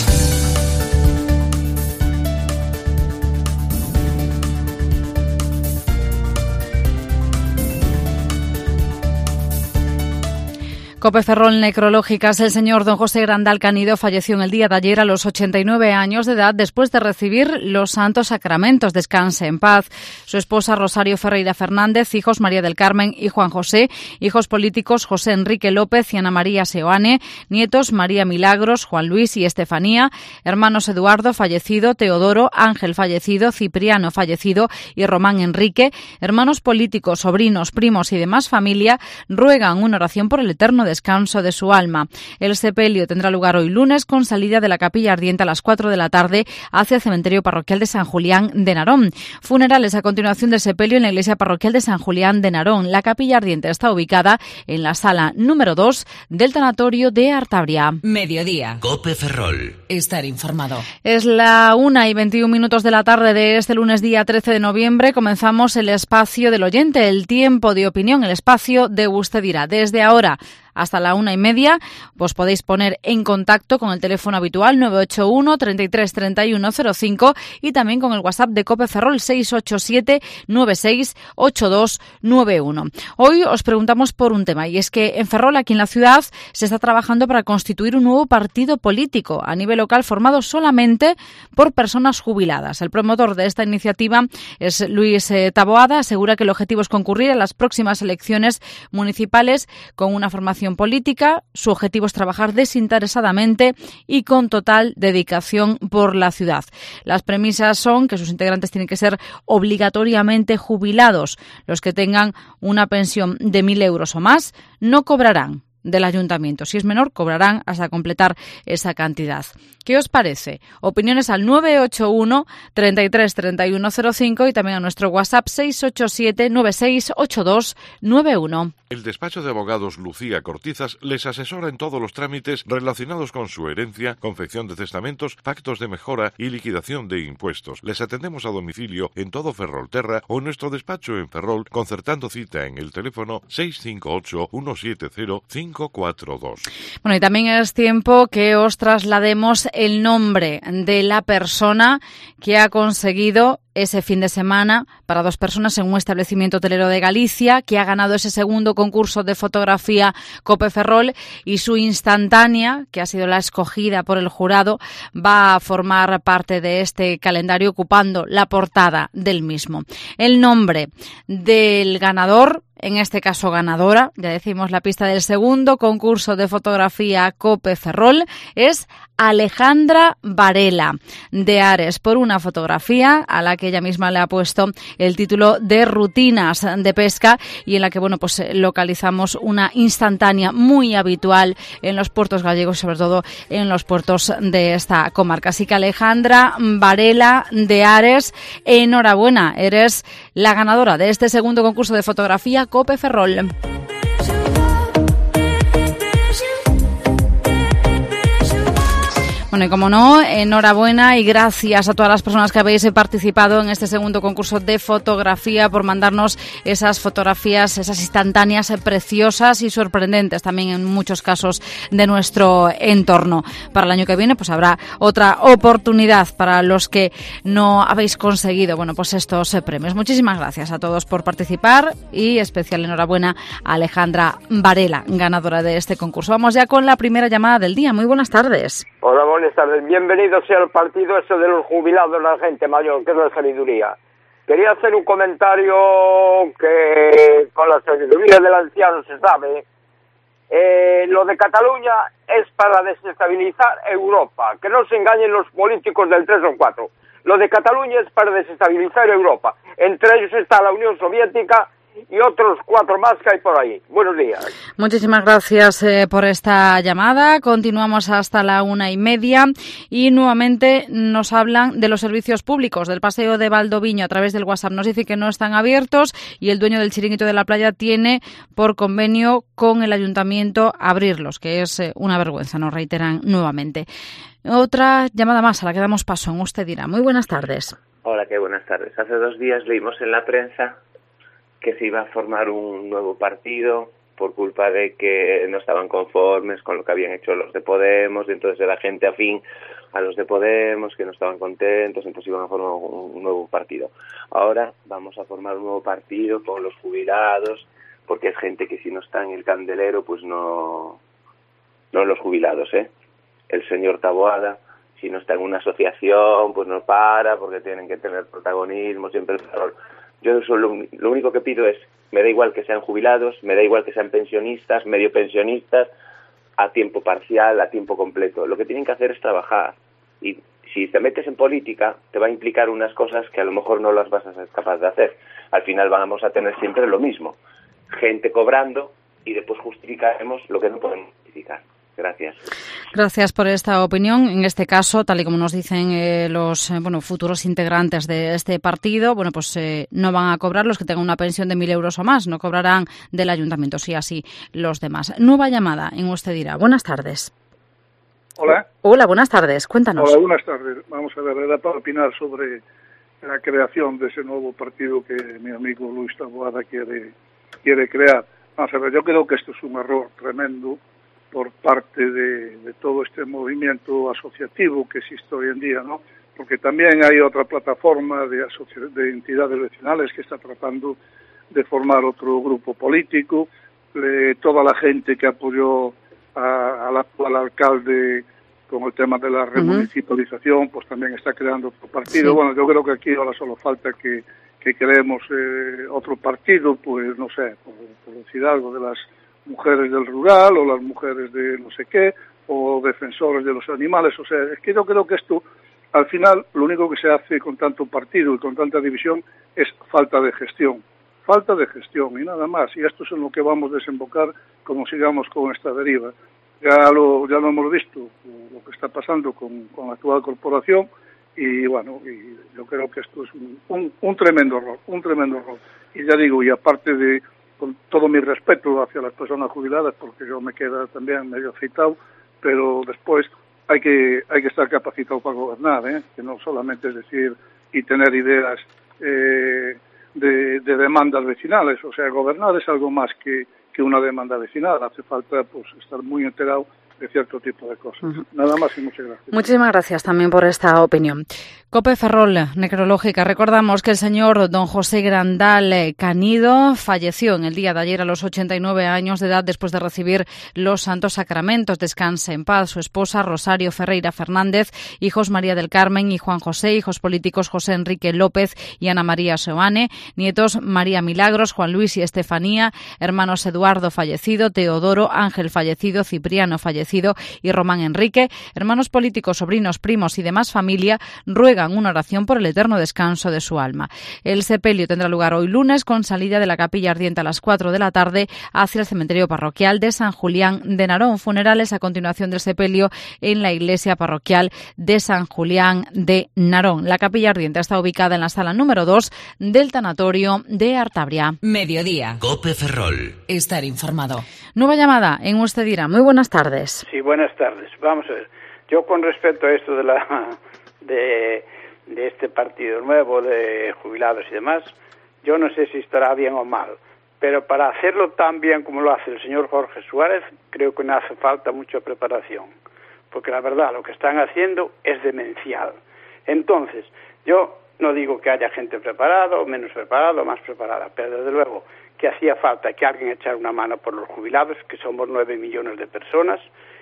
Cope Ferrol Necrológicas. El señor don José Grandal Canido falleció en el día de ayer a los ochenta y nueve años de edad después de recibir los santos sacramentos. Descanse en paz. Su esposa Rosario Ferreira Fernández, hijos María del Carmen y Juan José, hijos políticos José Enrique López y Ana María Seoane, nietos María Milagros, Juan Luis y Estefanía, hermanos Eduardo fallecido, Teodoro, Ángel fallecido, Cipriano fallecido y Román Enrique, hermanos políticos, sobrinos, primos y demás familia, ruegan una oración por el eterno descanso de su alma. El sepelio tendrá lugar hoy lunes con salida de la Capilla Ardiente a las cuatro de la tarde hacia el cementerio parroquial de San Julián de Narón. Funerales a continuación del sepelio en la iglesia parroquial de San Julián de Narón. La Capilla Ardiente está ubicada en la sala número dos del tanatorio de Artabria.
Mediodía.
Cope Ferrol.
Estar informado.
Es la una y veintiún minutos de la tarde de este lunes día trece de noviembre. Comenzamos el espacio del oyente, el tiempo de opinión, el espacio de Usted dirá. Desde ahora hasta la una y media, os podéis poner en contacto con el teléfono habitual nueve ocho uno, treinta y tres, treinta y uno cero cinco y también con el WhatsApp de Cope Ferrol seis ocho siete, nueve seis ocho dos nueve uno. Hoy os preguntamos por un tema, y es que en Ferrol, aquí en la ciudad, se está trabajando para constituir un nuevo partido político a nivel local formado solamente por personas jubiladas. El promotor de esta iniciativa es Luis eh, Taboada. Asegura que el objetivo es concurrir a las próximas elecciones municipales con una formación política. Su objetivo es trabajar desinteresadamente y con total dedicación por la ciudad. Las premisas son que sus integrantes tienen que ser obligatoriamente jubilados. Los que tengan una pensión de mil euros o más no cobrarán del ayuntamiento. Si es menor, cobrarán hasta completar esa cantidad. ¿Qué os parece? Opiniones al nueve ocho uno, treinta y tres, treinta y uno cero cinco y también a nuestro WhatsApp seis ocho siete, nueve seis ocho dos nueve uno.
El despacho de abogados Lucía Cortizas les asesora en todos los trámites relacionados con su herencia, confección de testamentos, pactos de mejora y liquidación de impuestos. Les atendemos a domicilio en todo Ferrolterra o en nuestro despacho en Ferrol, concertando cita en el teléfono seis cinco ocho, uno siete cero, cinco cuatro dos.
Bueno, y también es tiempo que os traslademos el nombre de la persona que ha conseguido ese fin de semana para dos personas en un establecimiento hotelero de Galicia, que ha ganado ese segundo concurso de fotografía Cope Ferrol, y su instantánea, que ha sido la escogida por el jurado, va a formar parte de este calendario ocupando la portada del mismo. El nombre del ganador, en este caso ganadora, ya decimos la pista del segundo concurso de fotografía Cope Ferrol, es Alejandra Varela de Ares, por una fotografía a la que ella misma le ha puesto el título de Rutinas de Pesca, y en la que, bueno, pues localizamos una instantánea muy habitual en los puertos gallegos, sobre todo en los puertos de esta comarca. Así que Alejandra Varela de Ares, enhorabuena, eres la ganadora de este segundo concurso de fotografía Cope Ferrol. Bueno, y como no, enhorabuena y gracias a todas las personas que habéis participado en este segundo concurso de fotografía por mandarnos esas fotografías, esas instantáneas preciosas y sorprendentes también en muchos casos de nuestro entorno. Para el año que viene pues habrá otra oportunidad para los que no habéis conseguido, bueno, pues estos premios. Muchísimas gracias a todos por participar y especial enhorabuena a Alejandra Varela, ganadora de este concurso. Vamos ya con la primera llamada del día. Muy buenas tardes.
Hola, buenas tardes. Bienvenidos sea al partido eso de los jubilados, la gente mayor, que es la sabiduría. Quería hacer un comentario que con la sabiduría del anciano se sabe. Eh, lo de Cataluña es para desestabilizar Europa. Que no se engañen los políticos del tres o cuatro. Lo de Cataluña es para desestabilizar Europa. Entre ellos está la Unión Soviética y otros cuatro más que hay por ahí. Buenos días.
Muchísimas gracias eh, por esta llamada. Continuamos hasta la una y media y nuevamente nos hablan de los servicios públicos del Paseo de Valdoviño a través del WhatsApp. Nos dice que no están abiertos y el dueño del chiringuito de la playa tiene por convenio con el ayuntamiento abrirlos, que es eh, una vergüenza, nos reiteran nuevamente. Otra llamada más a la que damos paso, usted dirá. Muy buenas tardes.
Hola, qué buenas tardes. Hace dos días leímos en la prensa que se iba a formar un nuevo partido por culpa de que no estaban conformes con lo que habían hecho los de Podemos, y entonces era gente afín a los de Podemos que no estaban contentos, entonces iban a formar un nuevo partido. Ahora vamos a formar un nuevo partido con los jubilados, porque es gente que si no está en el candelero, pues no, no los jubilados, ¿eh? El señor Taboada, si no está en una asociación, pues no para, porque tienen que tener protagonismo, siempre el Ferrol. Yo solo, lo único que pido es, me da igual que sean jubilados, me da igual que sean pensionistas, medio pensionistas, a tiempo parcial, a tiempo completo. Lo que tienen que hacer es trabajar. Y si te metes en política, te va a implicar unas cosas que a lo mejor no las vas a ser capaz de hacer. Al final vamos a tener siempre lo mismo. Gente cobrando y después justificaremos lo que no podemos justificar. Gracias.
Gracias por esta opinión. En este caso, tal y como nos dicen eh, los eh, bueno futuros integrantes de este partido, bueno pues eh, no van a cobrar los que tengan una pensión de mil euros o más, no cobrarán del ayuntamiento, sí así los demás. Nueva llamada en Usted Dirá. Buenas tardes.
Hola.
Hola, buenas tardes. Cuéntanos.
Hola, buenas tardes. Vamos a ver, era para opinar sobre la creación de ese nuevo partido que mi amigo Luis Taboada quiere, quiere crear. Vamos a ver, yo creo que esto es un error tremendo por parte de, de todo este movimiento asociativo que existe hoy en día, ¿no? Porque también hay otra plataforma de, asoci- de entidades vecinales que está tratando de formar otro grupo político. Eh, toda la gente que apoyó a, al actual alcalde con el tema de la remunicipalización, pues también está creando otro partido. Sí. Bueno, yo creo que aquí ahora solo falta que, que creemos eh, otro partido, pues no sé, por, por decir algo, de las mujeres del rural o las mujeres de no sé qué o defensores de los animales. O sea, es que yo creo que esto al final lo único que se hace con tanto partido y con tanta división es falta de gestión falta de gestión y nada más, y esto es en lo que vamos a desembocar como sigamos con esta deriva. Ya lo ya lo hemos visto lo que está pasando con, con la actual corporación y bueno, y yo creo que esto es un, un, un tremendo error un tremendo error y ya digo, y aparte de con todo mi respeto hacia las personas jubiladas, porque yo me queda también medio afeitado, pero después hay que hay que estar capacitado para gobernar, ¿eh? Que no solamente es decir y tener ideas eh, de, de demandas vecinales, o sea, gobernar es algo más que, que una demanda vecinal, hace falta pues estar muy enterado de cierto tipo de cosas. Uh-huh. Nada más y muchas gracias.
Muchísimas gracias también por esta opinión. COPE Ferrol, necrológica. Recordamos que el señor don José Grandal Canido falleció en el día de ayer a los ochenta y nueve años de edad después de recibir los santos sacramentos. Descanse en paz su esposa Rosario Ferreira Fernández, hijos María del Carmen y Juan José, hijos políticos José Enrique López y Ana María Soane, nietos María Milagros, Juan Luis y Estefanía, hermanos Eduardo fallecido, Teodoro, Ángel fallecido, Cipriano fallecido y Román Enrique, hermanos políticos, sobrinos, primos y demás familia ruegan una oración por el eterno descanso de su alma. El sepelio tendrá lugar hoy lunes con salida de la capilla ardiente a las cuatro de la tarde hacia el cementerio parroquial de San Julián de Narón. Funerales a continuación del sepelio en la iglesia parroquial de San Julián de Narón. La capilla ardiente está ubicada en la sala número dos del tanatorio de Artabria.
Mediodía.
COPE Ferrol.
Estar informado.
Nueva llamada en Usted Dirá. Muy buenas tardes.
Sí, buenas tardes. Vamos a ver. Yo con respecto a esto de la de, de este partido nuevo de jubilados y demás, yo no sé si estará bien o mal, pero para hacerlo tan bien como lo hace el señor Jorge Suárez, creo que no hace falta mucha preparación, porque la verdad lo que están haciendo es demencial. Entonces, yo no digo que haya gente preparada o menos preparada o más preparada, pero desde luego que hacía falta que alguien echara una mano por los jubilados, que somos nueve millones de personas,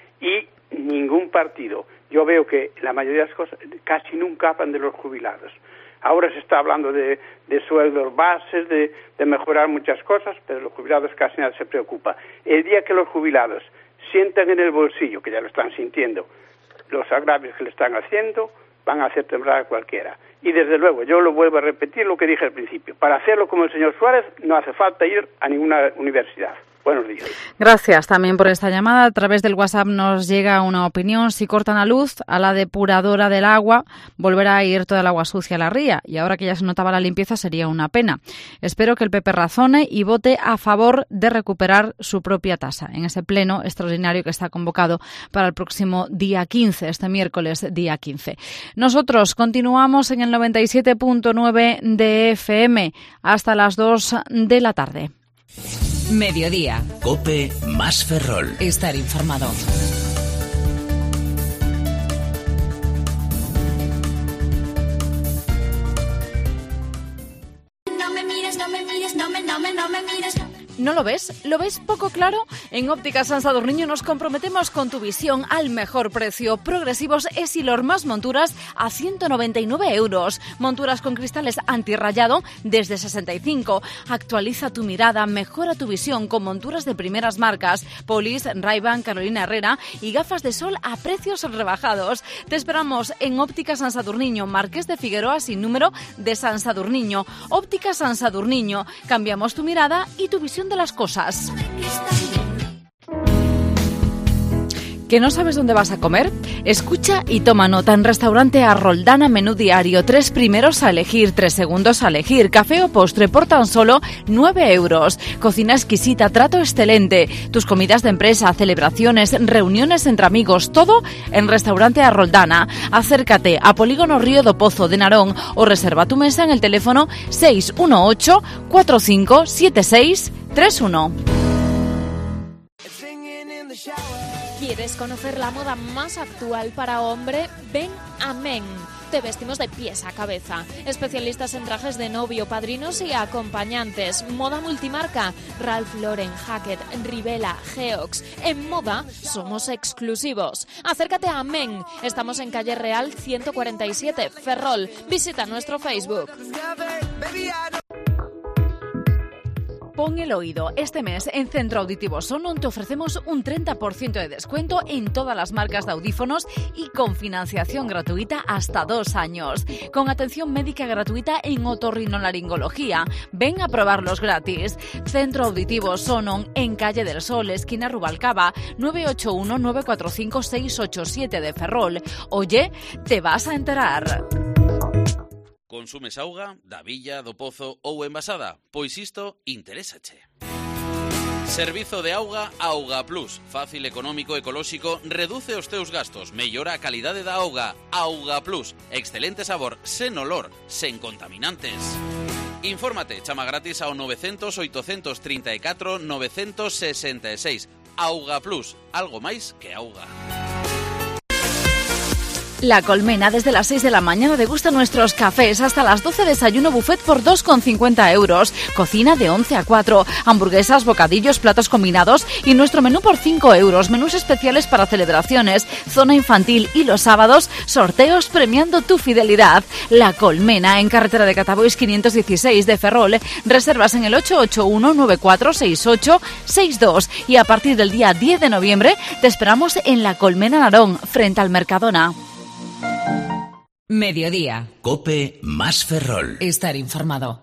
y ningún partido. Yo veo que la mayoría de las cosas casi nunca hablan de los jubilados. Ahora se está hablando de, de sueldos bases, de, de mejorar muchas cosas, pero los jubilados casi nadie se preocupa. El día que los jubilados sientan en el bolsillo, que ya lo están sintiendo, los agravios que le están haciendo, van a hacer temblar a cualquiera. Y desde luego, yo lo vuelvo a repetir lo que dije al principio, para hacerlo como el señor Suárez no hace falta ir a ninguna universidad. Buenos días.
Gracias también por esta llamada. A través del WhatsApp nos llega una opinión. Si cortan la luz a la depuradora del agua, volverá a ir toda el agua sucia a la ría. Y ahora que ya se notaba la limpieza, sería una pena. Espero que el P P razone y vote a favor de recuperar su propia tasa en ese pleno extraordinario que está convocado para el próximo día quince, este miércoles día quince. Nosotros continuamos en el noventa y siete punto nueve de F M hasta las dos de la tarde.
Mediodía.
COPE más Ferrol.
Estar informado.
No me mires, no me mires, no me, no me, no me mires.
¿No lo ves? ¿Lo ves poco claro? En Ópticas San Sadurniño nos comprometemos con tu visión al mejor precio. Progresivos Essilor más monturas a ciento noventa y nueve euros. Monturas con cristales antirrayado desde sesenta y cinco. Actualiza tu mirada, mejora tu visión con monturas de primeras marcas. Polis, Ray-Ban, Carolina Herrera y gafas de sol a precios rebajados. Te esperamos en Ópticas San Sadurniño, Marqués de Figueroa sin número de San Sadurniño. Ópticas San Sadurniño. Cambiamos tu mirada y tu visión de las cosas. ¿Que no sabes dónde vas a comer? Escucha y toma nota. En Restaurante A Roldana, menú diario. Tres primeros a elegir, tres segundos a elegir. Café o postre por tan solo nueve euros. Cocina exquisita, trato excelente. Tus comidas de empresa, celebraciones, reuniones entre amigos, todo en Restaurante A Roldana. Acércate a Polígono Río do Pozo de Narón o reserva tu mesa en el teléfono seis uno ocho, cuatro cinco siete seis tres uno.
¿Quieres conocer la moda más actual para hombre? Ven a Men. Te vestimos de pies a cabeza. Especialistas en trajes de novio, padrinos y acompañantes. Moda multimarca. Ralph Lauren, Hackett, Rivella, Geox. En moda somos exclusivos. Acércate a Men. Estamos en Calle Real ciento cuarenta y siete, Ferrol. Visita nuestro Facebook.
Pon el oído. Este mes en Centro Auditivo Sonon te ofrecemos un treinta por ciento de descuento en todas las marcas de audífonos y con financiación gratuita hasta dos años. Con atención médica gratuita en otorrinolaringología. Ven a probarlos gratis. Centro Auditivo Sonon en Calle del Sol, esquina Rubalcaba, nueve ocho uno, nueve cuatro cinco, seis ocho siete de Ferrol. Oye, te vas a enterar.
Consumes auga, da villa, do pozo ou envasada? Pois isto interésache. Servizo de auga Auga Plus. Fácil, económico, ecolóxico, reduce os teus gastos, mellora a calidade da auga. Auga Plus. Excelente sabor, sen olor, sen contaminantes. Infórmate, chama gratis ao nove cero cero, oito tres catro, nove seis seis. Auga Plus, algo máis que auga.
La Colmena, desde las seis de la mañana degusta nuestros cafés. Hasta las doce desayuno buffet por dos con cincuenta euros. Cocina de once a cuatro. Hamburguesas, bocadillos, platos combinados y nuestro menú por cinco euros. Menús especiales para celebraciones, zona infantil y los sábados, sorteos premiando tu fidelidad. La Colmena, en carretera de Catabois quinientos dieciséis de Ferrol. Reservas en el ocho ocho uno, nueve cuatro seis ocho seis dos. Y a partir del día diez de noviembre te esperamos en La Colmena Narón, frente al Mercadona.
Mediodía.
COPE más Ferrol.
Estar informado.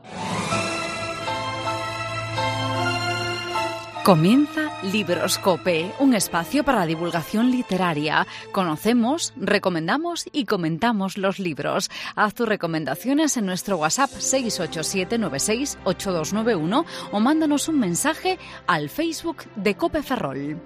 Comienza Libros COPE, un espacio para la divulgación literaria. Conocemos, recomendamos y comentamos los libros. Haz tus recomendaciones en nuestro WhatsApp seis ocho siete nueve seis ocho dos nueve uno o mándanos un mensaje al Facebook de COPE Ferrol.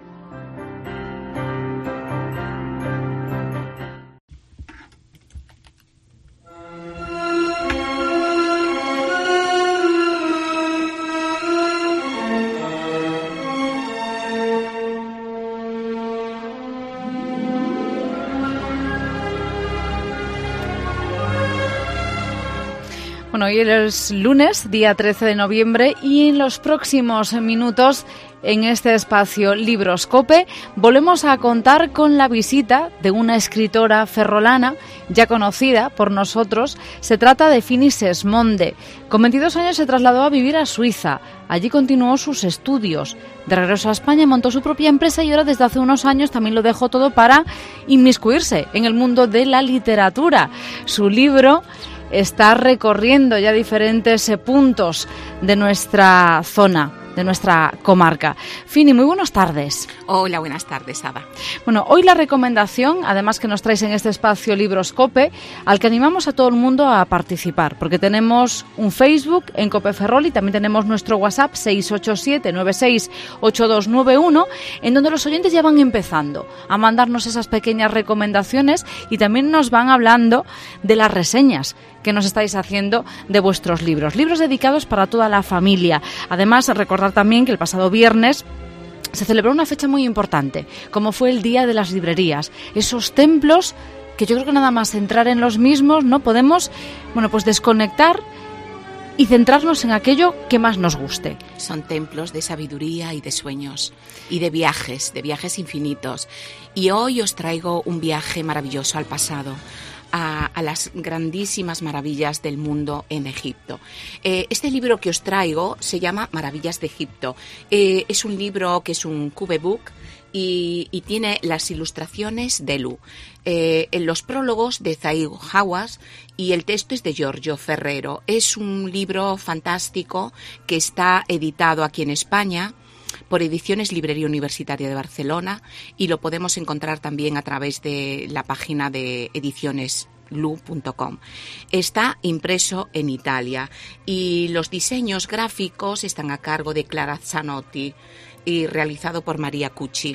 Bueno, hoy es lunes, día trece de noviembre, y en los próximos minutos en este espacio Libroscope volvemos a contar con la visita de una escritora ferrolana ya conocida por nosotros. Se trata de Fini Sesmonde. Con veintidós años se trasladó a vivir a Suiza. Allí continuó sus estudios. De regreso a España montó su propia empresa y ahora desde hace unos años también lo dejó todo para inmiscuirse en el mundo de la literatura. Su libro está recorriendo ya diferentes puntos de nuestra zona, de nuestra comarca. Fini, muy buenas tardes.
Hola, buenas tardes, Ada.
Bueno, hoy la recomendación, además que nos traes en este espacio Libroscope, al que animamos a todo el mundo a participar, porque tenemos un Facebook en Cope Ferrol y también tenemos nuestro WhatsApp seis ocho siete nueve seis ocho dos nueve uno, en donde los oyentes ya van empezando a mandarnos esas pequeñas recomendaciones y también nos van hablando de las reseñas que nos estáis haciendo de vuestros libros. Libros dedicados para toda la familia. Además, recordar también que el pasado viernes se celebró una fecha muy importante, como fue el Día de las Librerías. Esos templos que yo creo que nada más entrar en los mismos no podemos, bueno, pues desconectar y centrarnos en aquello que más nos guste.
Son templos de sabiduría y de sueños y de viajes, de viajes infinitos. Y hoy os traigo un viaje maravilloso al pasado. A, a las grandísimas maravillas del mundo en Egipto. Eh, este libro que os traigo se llama Maravillas de Egipto. Eh, es un libro que es un cube book y, y tiene las ilustraciones de Lu. Eh, en los prólogos de Zaid Hawass y el texto es de Giorgio Ferrero. Es un libro fantástico que está editado aquí en España por Ediciones Librería Universitaria de Barcelona y lo podemos encontrar también a través de la página de ediciones lu punto com. Está impreso en Italia y los diseños gráficos están a cargo de Clara Zanotti y realizado por María Cucci.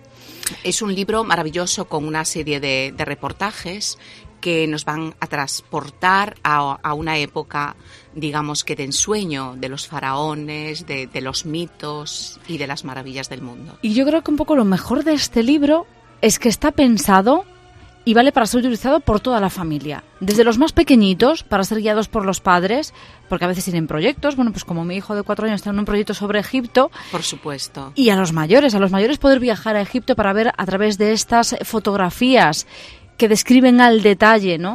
Es un libro maravilloso con una serie de, de reportajes que nos van a transportar a, a una época, digamos que de ensueño, de los faraones, de, de los mitos y de las maravillas del mundo.
Y yo creo que un poco lo mejor de este libro es que está pensado y vale para ser utilizado por toda la familia. Desde los más pequeñitos, para ser guiados por los padres, porque a veces tienen proyectos, bueno, pues como mi hijo de cuatro años tiene un proyecto sobre Egipto.
Por supuesto.
Y a los mayores, a los mayores poder viajar a Egipto para ver a través de estas fotografías que describen al detalle, ¿no?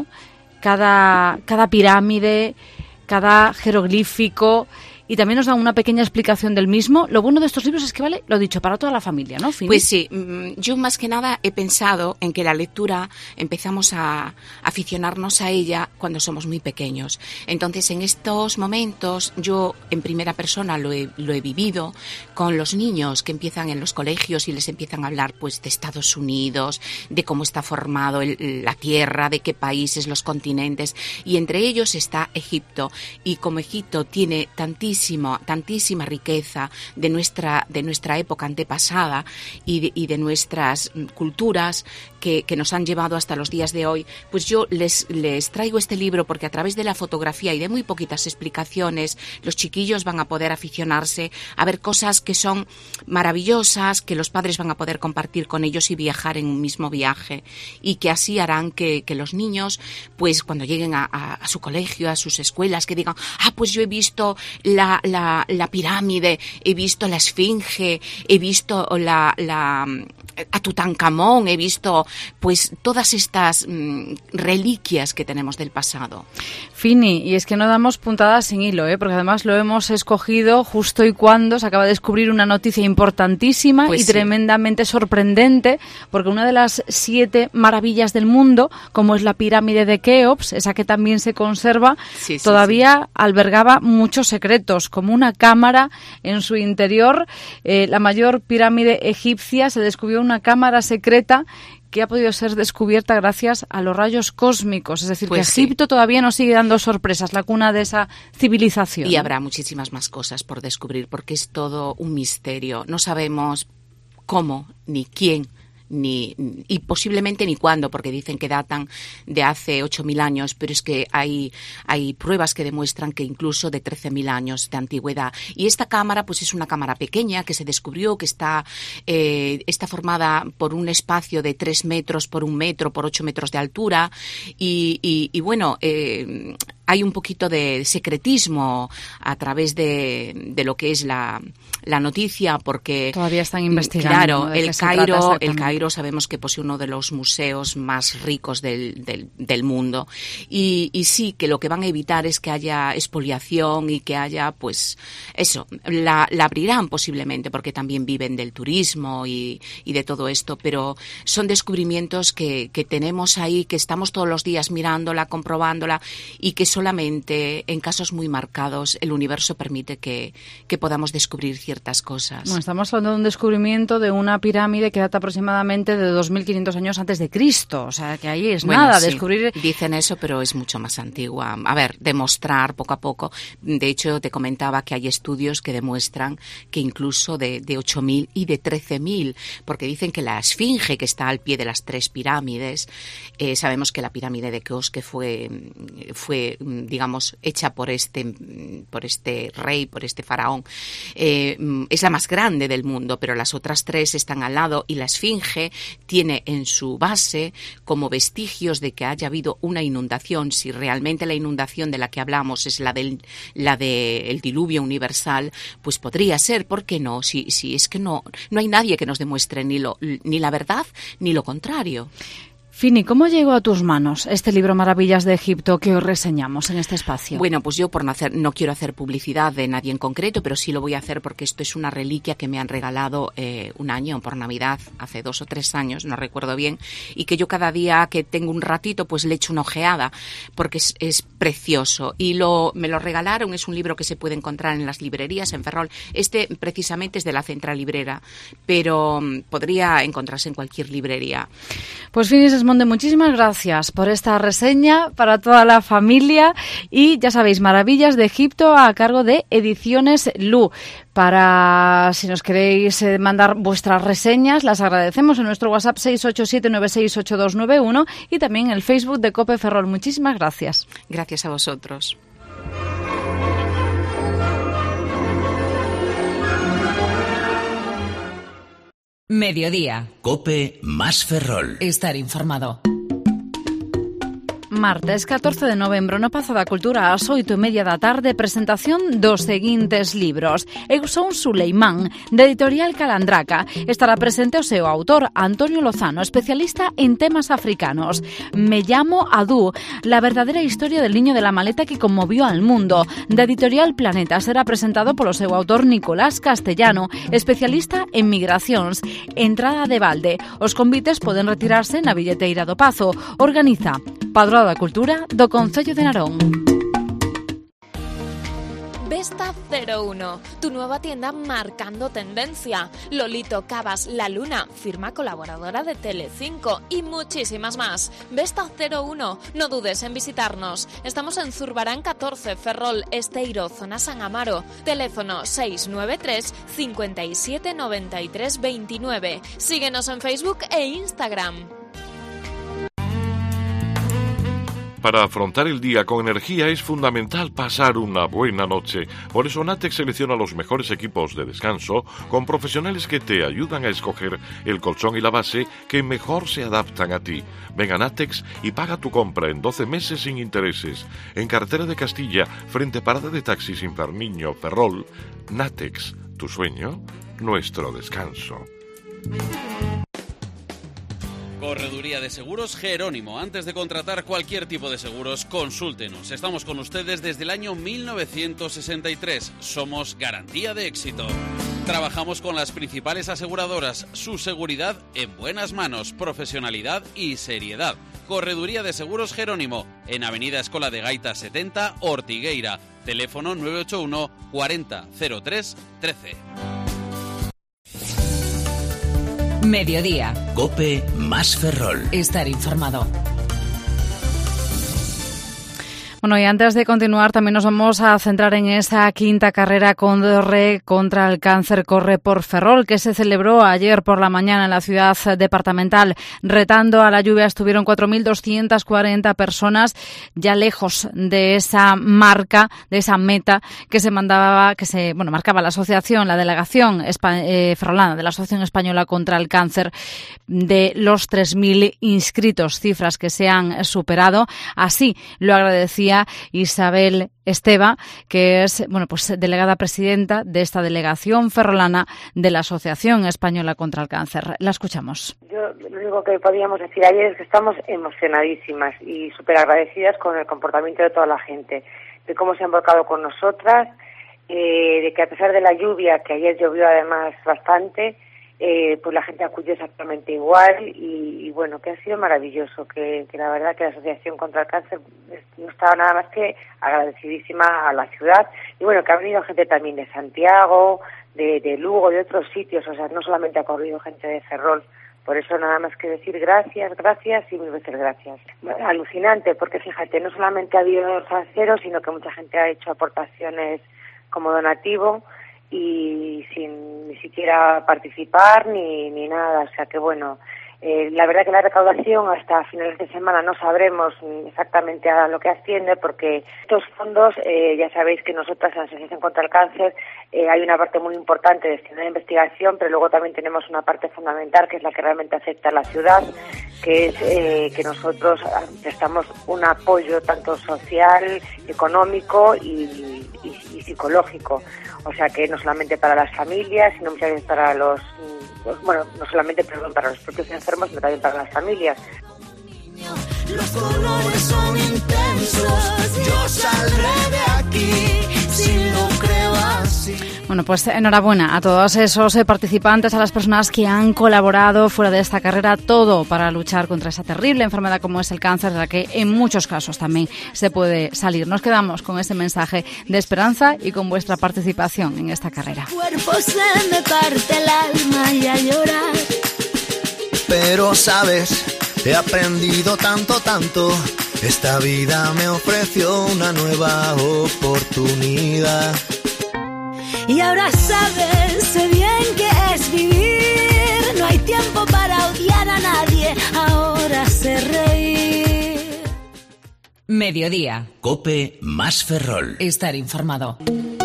Cada, cada pirámide, cada jeroglífico, y también nos dan una pequeña explicación del mismo. Lo bueno de estos libros es que vale, lo dicho, para toda la familia, ¿no, Fini?
Pues sí, yo más que nada he pensado en que la lectura empezamos a aficionarnos a ella cuando somos muy pequeños. Entonces, en estos momentos, yo en primera persona lo he, lo he vivido con los niños que empiezan en los colegios y les empiezan a hablar pues de Estados Unidos, de cómo está formado el, la Tierra, de qué países, los continentes, y entre ellos está Egipto. Y como Egipto tiene tantísimas tantísima riqueza de nuestra de nuestra época antepasada y de, y de nuestras culturas que, que nos han llevado hasta los días de hoy, pues yo les, les traigo este libro porque a través de la fotografía y de muy poquitas explicaciones los chiquillos van a poder aficionarse a ver cosas que son maravillosas, que los padres van a poder compartir con ellos y viajar en un mismo viaje, y que así harán que, que los niños, pues cuando lleguen a, a, a su colegio, a sus escuelas, que digan, ah, pues yo he visto la La, la, la pirámide, he visto la esfinge, he visto la, la a Tutankamón, he visto pues todas estas mmm, reliquias que tenemos del pasado.
Fini, y es que no damos puntadas sin hilo, ¿eh? Porque además lo hemos escogido justo y cuando se acaba de descubrir una noticia importantísima pues y sí. tremendamente sorprendente, porque una de las siete maravillas del mundo, como es la pirámide de Keops, esa que también se conserva, sí, sí, todavía sí. albergaba muchos secretos, como una cámara en su interior. Eh, la mayor pirámide egipcia, se descubrió una cámara secreta que ha podido ser descubierta gracias a los rayos cósmicos. Es decir, pues que Egipto sí. todavía nos sigue dando sorpresas, la cuna de esa civilización.
Y habrá muchísimas más cosas por descubrir, porque es todo un misterio. No sabemos cómo ni quién, ni y posiblemente ni cuándo, porque dicen que datan de hace ocho mil años, pero es que hay hay pruebas que demuestran que incluso de trece mil años de antigüedad. Y esta cámara pues es una cámara pequeña que se descubrió, que está eh, está formada por un espacio de tres metros por un metro por ocho metros de altura y, y, y bueno, eh, hay un poquito de secretismo a través de, de lo que es la, la noticia, porque
todavía están investigando.
Claro,
¿no?
el Cairo, el Cairo sabemos que posee uno de los museos más ricos del, del, del mundo, y, y sí que lo que van a evitar es que haya expoliación y que haya, pues, eso, la, la abrirán posiblemente, porque también viven del turismo y, y de todo esto, pero son descubrimientos que, que tenemos ahí, que estamos todos los días mirándola, comprobándola, y que solamente en casos muy marcados el universo permite que, que podamos descubrir ciertas cosas.
Bueno, estamos hablando de un descubrimiento de una pirámide que data aproximadamente de dos mil quinientos años antes de Cristo, o sea que ahí es
bueno,
nada,
sí,
descubrir...
Dicen eso, pero es mucho más antigua. A ver, demostrar poco a poco. De hecho, te comentaba que hay estudios que demuestran que incluso de, de ocho mil y de trece mil, porque dicen que la esfinge que está al pie de las tres pirámides, eh, sabemos que la pirámide de Keops, que fue, fue, digamos, hecha por este, por este rey, por este faraón, eh, es la más grande del mundo, pero las otras tres están al lado, y la esfinge tiene en su base como vestigios de que haya habido una inundación. Si realmente la inundación de la que hablamos es la del la del diluvio universal, pues podría ser, ¿por qué no? Si, si es que no, no hay nadie que nos demuestre ni lo, ni la verdad ni lo contrario.
Fini, ¿cómo llegó a tus manos este libro Maravillas de Egipto que os reseñamos en este espacio?
Bueno, pues yo por no, hacer, no quiero hacer publicidad de nadie en concreto, pero sí lo voy a hacer porque esto es una reliquia que me han regalado eh, un año por Navidad, hace dos o tres años, no recuerdo bien, y que yo cada día que tengo un ratito pues le echo una ojeada porque es, es precioso. Y lo, me lo regalaron, es un libro que se puede encontrar en las librerías en Ferrol. Este precisamente es de la Central Librera, pero um, podría encontrarse en cualquier librería.
Pues Fini Sesmonde, muchísimas gracias por esta reseña para toda la familia, y ya sabéis, Maravillas de Egipto a cargo de Ediciones Lu. Para, si nos queréis eh, mandar vuestras reseñas, las agradecemos en nuestro WhatsApp seis ocho siete nueve seis ocho dos nueve uno y también en el Facebook de COPE Ferrol. Muchísimas gracias.
Gracias a vosotros.
Mediodía.
COPE más Ferrol.
Estar informado.
Martes catorce de novembro no Pazo da Cultura ás oito e media da tarde, presentación dos seguintes libros. Eu son Suleimán, da editorial Calandraca. Estará presente o seu autor, Antonio Lozano, especialista en temas africanos. Me llamo Adu, la verdadera historia del niño de la maleta que conmovió al mundo. Da editorial Planeta será presentado polo seu autor Nicolás Castellano, especialista en migracións. Entrada de balde. Os convites poden retirarse na billeteira do Pazo. Organiza Padroa da Cultura do Concello de Narón.
Vesta cero uno, tu nueva tienda marcando tendencia. Lolito Cavas La Luna, firma colaboradora de Telecinco y muchísimas más. Vesta cero uno, no dudes en visitarnos. Estamos en Zurbarán catorce, Ferrol, Esteiro, zona San Amaro. Teléfono seis nueve tres, cinco siete, nueve tres dos nueve. Síguenos en Facebook e Instagram.
Para afrontar el día con energía es fundamental pasar una buena noche. Por eso Natex selecciona los mejores equipos de descanso con profesionales que te ayudan a escoger el colchón y la base que mejor se adaptan a ti. Ven a Natex y paga tu compra en doce meses sin intereses. En Carretera de Castilla, frente a Parada de Taxis Inferniño, Ferrol. Natex, tu sueño, nuestro descanso.
Correduría de Seguros Jerónimo. Antes de contratar cualquier tipo de seguros, consúltenos. Estamos con ustedes desde el año mil novecientos sesenta y tres. Somos garantía de éxito. Trabajamos con las principales aseguradoras. Su seguridad en buenas manos, profesionalidad y seriedad. Correduría de Seguros Jerónimo. En Avenida Escola de Gaita setenta, Ortigueira. Teléfono nueve ocho uno, cuarenta, cero tres, trece.
Mediodía.
COPE más Ferrol.
Estar informado.
Bueno, y antes de continuar, también nos vamos a centrar en esa quinta carrera Corre contra el cáncer Corre por Ferrol, que se celebró ayer por la mañana en la ciudad departamental. Retando a la lluvia estuvieron cuatro mil doscientas cuarenta personas, ya lejos de esa marca, de esa meta que se mandaba, que se, bueno, marcaba la asociación, la delegación eh, ferrolana de la Asociación Española contra el Cáncer, de los tres mil inscritos, cifras que se han superado. Así lo agradecía María Isabel Esteva, que es bueno pues delegada presidenta de esta delegación ferrolana de la Asociación Española contra el Cáncer. La escuchamos.
Yo lo único que podíamos decir ayer es que estamos emocionadísimas y súper agradecidas con el comportamiento de toda la gente, de cómo se han volcado con nosotras, eh, de que a pesar de la lluvia, que ayer llovió además bastante, eh, pues la gente acudió exactamente igual y, y bueno, que ha sido maravilloso, que, que la verdad que la Asociación contra el Cáncer no estaba nada más que agradecidísima a la ciudad y bueno, que ha venido gente también de Santiago, de, de Lugo, de otros sitios, o sea, no solamente ha corrido gente de Ferrol. Por eso nada más que decir gracias, gracias y mil veces gracias. Alucinante, porque fíjate, no solamente ha habido salseros, sino que mucha gente ha hecho aportaciones como donativo y sin ni siquiera participar ni, ni nada. O sea que bueno, eh, la verdad que la recaudación hasta finales de semana no sabremos exactamente a lo que asciende, porque estos fondos, eh, ya sabéis que nosotras en la Asociación contra el Cáncer eh, hay una parte muy importante destinada a investigación, pero luego también tenemos una parte fundamental que es la que realmente afecta a la ciudad, que es eh, que nosotros prestamos un apoyo tanto social, económico y, y, y psicológico. O sea que no solamente para las familias, sino muchas veces para los, los bueno, no solamente perdón, para los propios enfermos, sino también para las familias.
Los colores son intensos, yo saldré de aquí si lo creo así.
Bueno, pues enhorabuena a todos esos participantes, a las personas que han colaborado fuera de esta carrera, todo para luchar contra esa terrible enfermedad como es el cáncer, de la que en muchos casos también se puede salir. Nos quedamos con ese mensaje de esperanza y con vuestra participación en esta carrera.
Cuerpo se me parte el alma y a llorar. Pero sabes, he aprendido tanto, tanto. Esta vida me ofreció una nueva oportunidad. Y ahora sabes, sé bien que es vivir. No hay tiempo para odiar a nadie. Ahora sé reír.
Mediodía.
COPE más Ferrol.
Estar informado.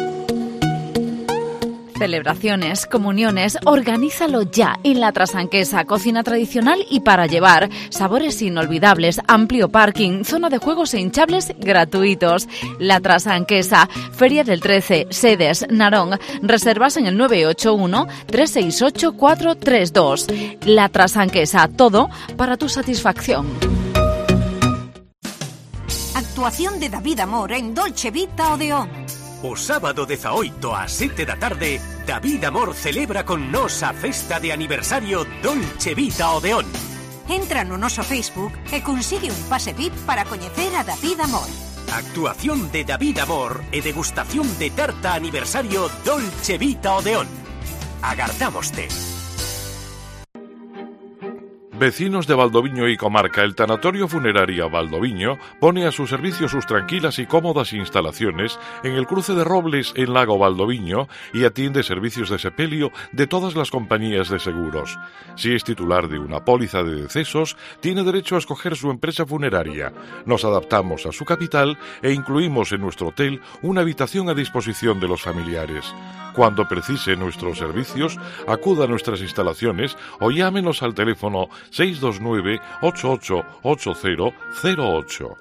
Celebraciones, comuniones, organízalo ya en La Trasanquesa, cocina tradicional y para llevar, sabores inolvidables, amplio parking, zona de juegos e hinchables gratuitos. La Trasanquesa, Feria del trece, Sedes, Narón, reservas en el nueve ocho uno, tres seis ocho, cuatro tres dos. La Trasanquesa, todo para tu satisfacción.
Actuación de David Amor en Dolce Vita Odeón.
O sábado dezaoito a sete da tarde, David Amor celebra con nos a festa de aniversario Dolce Vita Odeón.
Entra no noso Facebook e consigue un pase V I P para coñecer a David Amor.
Actuación de David Amor e degustación de tarta aniversario Dolce Vita Odeón. Agardámoste.
Vecinos de Valdoviño y comarca, el Tanatorio Funeraria Valdoviño pone a su servicio sus tranquilas y cómodas instalaciones en el cruce de Robles en Lago Valdoviño y atiende servicios de sepelio de todas las compañías de seguros. Si es titular de una póliza de decesos, tiene derecho a escoger su empresa funeraria. Nos adaptamos a su capital e incluimos en nuestro hotel una habitación a disposición de los familiares. Cuando precise nuestros servicios, acuda a nuestras instalaciones o llámenos al teléfono seis dos nueve, ocho ocho ocho cero cero ocho.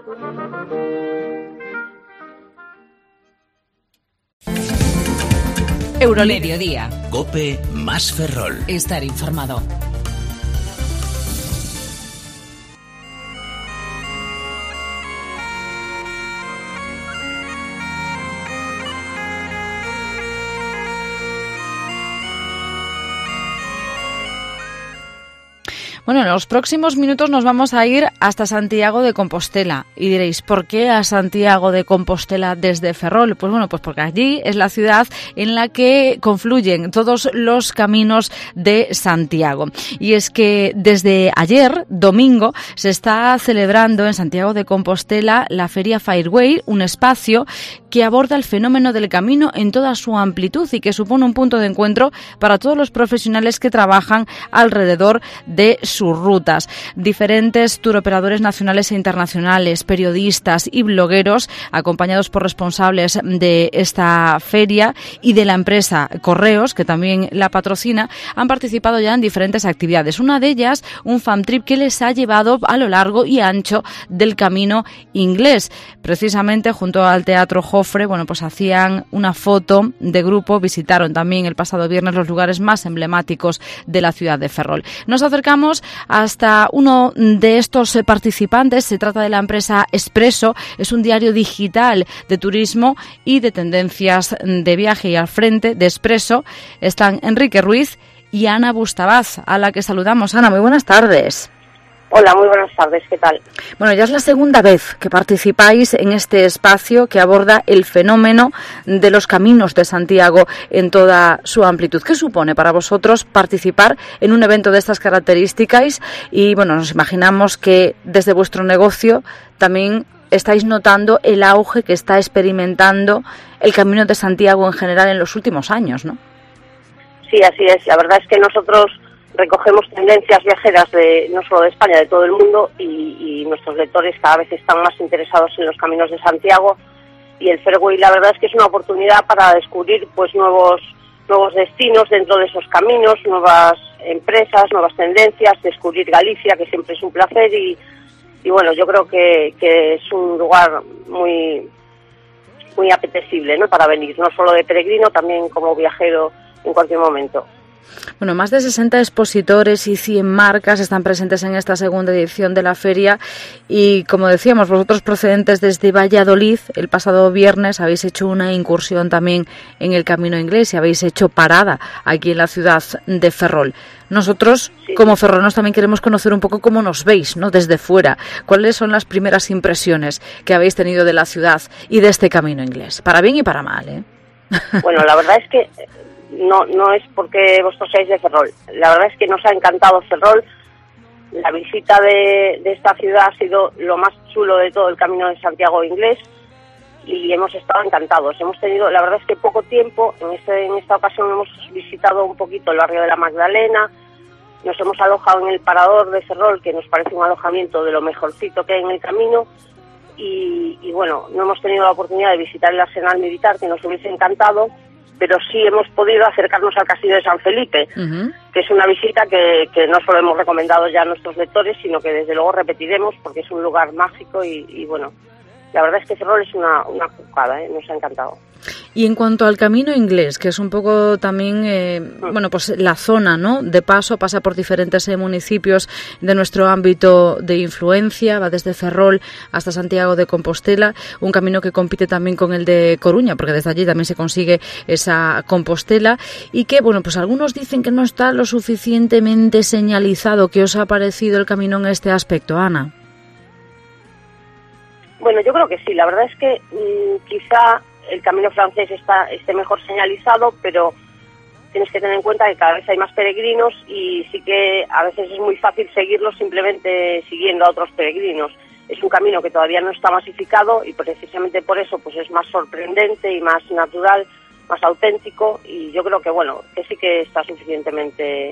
Euromediodía.
COPE más Ferrol.
Estar informado.
Bueno, en los próximos minutos nos vamos a ir hasta Santiago de Compostela. Y diréis, ¿por qué a Santiago de Compostela desde Ferrol? Pues bueno, pues porque allí es la ciudad en la que confluyen todos los caminos de Santiago. Y es que desde ayer, domingo, se está celebrando en Santiago de Compostela la Feria Fireway, un espacio que que aborda el fenómeno del camino en toda su amplitud y que supone un punto de encuentro para todos los profesionales que trabajan alrededor de sus rutas. Diferentes turoperadores nacionales e internacionales, periodistas y blogueros, acompañados por responsables de esta feria y de la empresa Correos, que también la patrocina, han participado ya en diferentes actividades. Una de ellas, un fan trip que les ha llevado a lo largo y ancho del camino inglés. Precisamente junto al Teatro Jofre, bueno, pues hacían una foto de grupo, visitaron también el pasado viernes los lugares más emblemáticos de la ciudad de Ferrol. Nos acercamos hasta uno de estos participantes. Se trata de la empresa Expreso. Es un diario digital de turismo y de tendencias de viaje, y al frente de Expreso están Enrique Ruiz y Ana Bustabaz, a la que saludamos. Ana, muy buenas tardes.
Hola, muy buenas tardes, ¿qué tal?
Bueno, ya es la segunda vez que participáis en este espacio que aborda el fenómeno de los caminos de Santiago en toda su amplitud. ¿Qué supone para vosotros participar en un evento de estas características? Y bueno, nos imaginamos que desde vuestro negocio también estáis notando el auge que está experimentando el Camino de Santiago en general en los últimos años, ¿no?
Sí, así es. La verdad es que nosotros recogemos tendencias viajeras de no solo de España, de todo el mundo, y, y nuestros lectores cada vez están más interesados en los caminos de Santiago, y el Fairway la verdad es que es una oportunidad para descubrir pues nuevos nuevos destinos dentro de esos caminos, nuevas empresas, nuevas tendencias, descubrir Galicia, que siempre es un placer, y, y bueno, yo creo que, que es un lugar muy muy apetecible, ¿no?, para venir, no solo de peregrino, también como viajero en cualquier momento.
Bueno, más de sesenta expositores y cien marcas están presentes en esta segunda edición de la feria y, como decíamos, vosotros procedentes desde Valladolid, el pasado viernes habéis hecho una incursión también en el Camino Inglés y habéis hecho parada aquí en la ciudad de Ferrol. Nosotros, sí, como ferrolanos, también queremos conocer un poco cómo nos veis, ¿no?, desde fuera. ¿Cuáles son las primeras impresiones que habéis tenido de la ciudad y de este Camino Inglés? Para bien y para mal, ¿eh?
Bueno, la verdad es que no no es porque vosotros seáis de Ferrol. La verdad es que nos ha encantado Ferrol. La visita de, de esta ciudad ha sido lo más chulo de todo el Camino de Santiago Inglés y hemos estado encantados. Hemos tenido, la verdad es que poco tiempo. En, este, en esta ocasión hemos visitado un poquito el barrio de la Magdalena. Nos hemos alojado en el Parador de Ferrol, que nos parece un alojamiento de lo mejorcito que hay en el camino. Y, y bueno, no hemos tenido la oportunidad de visitar el Arsenal Militar, que nos hubiese encantado, pero sí hemos podido acercarnos al Castillo de San Felipe, uh-huh. que es una visita que, que no solo hemos recomendado ya a nuestros lectores, sino que desde luego repetiremos porque es un lugar mágico y, y bueno, la verdad es que Ferrol es una, una pucada, ¿eh? Nos ha encantado.
Y en cuanto al Camino Inglés, que es un poco también, eh, bueno, pues la zona, ¿no?, de paso, pasa por diferentes eh, municipios de nuestro ámbito de influencia, va desde Ferrol hasta Santiago de Compostela, un camino que compite también con el de Coruña, porque desde allí también se consigue esa Compostela, y que, bueno, pues algunos dicen que no está lo suficientemente señalizado. ¿Qué os ha parecido el camino en este aspecto, Ana?
Bueno, yo creo que sí, la verdad es que mmm, quizá el camino francés está esté mejor señalizado, pero tienes que tener en cuenta que cada vez hay más peregrinos y sí que a veces es muy fácil seguirlos simplemente siguiendo a otros peregrinos. Es un camino que todavía no está masificado y precisamente por eso pues es más sorprendente y más natural, más auténtico, y yo creo que bueno, que sí que está suficientemente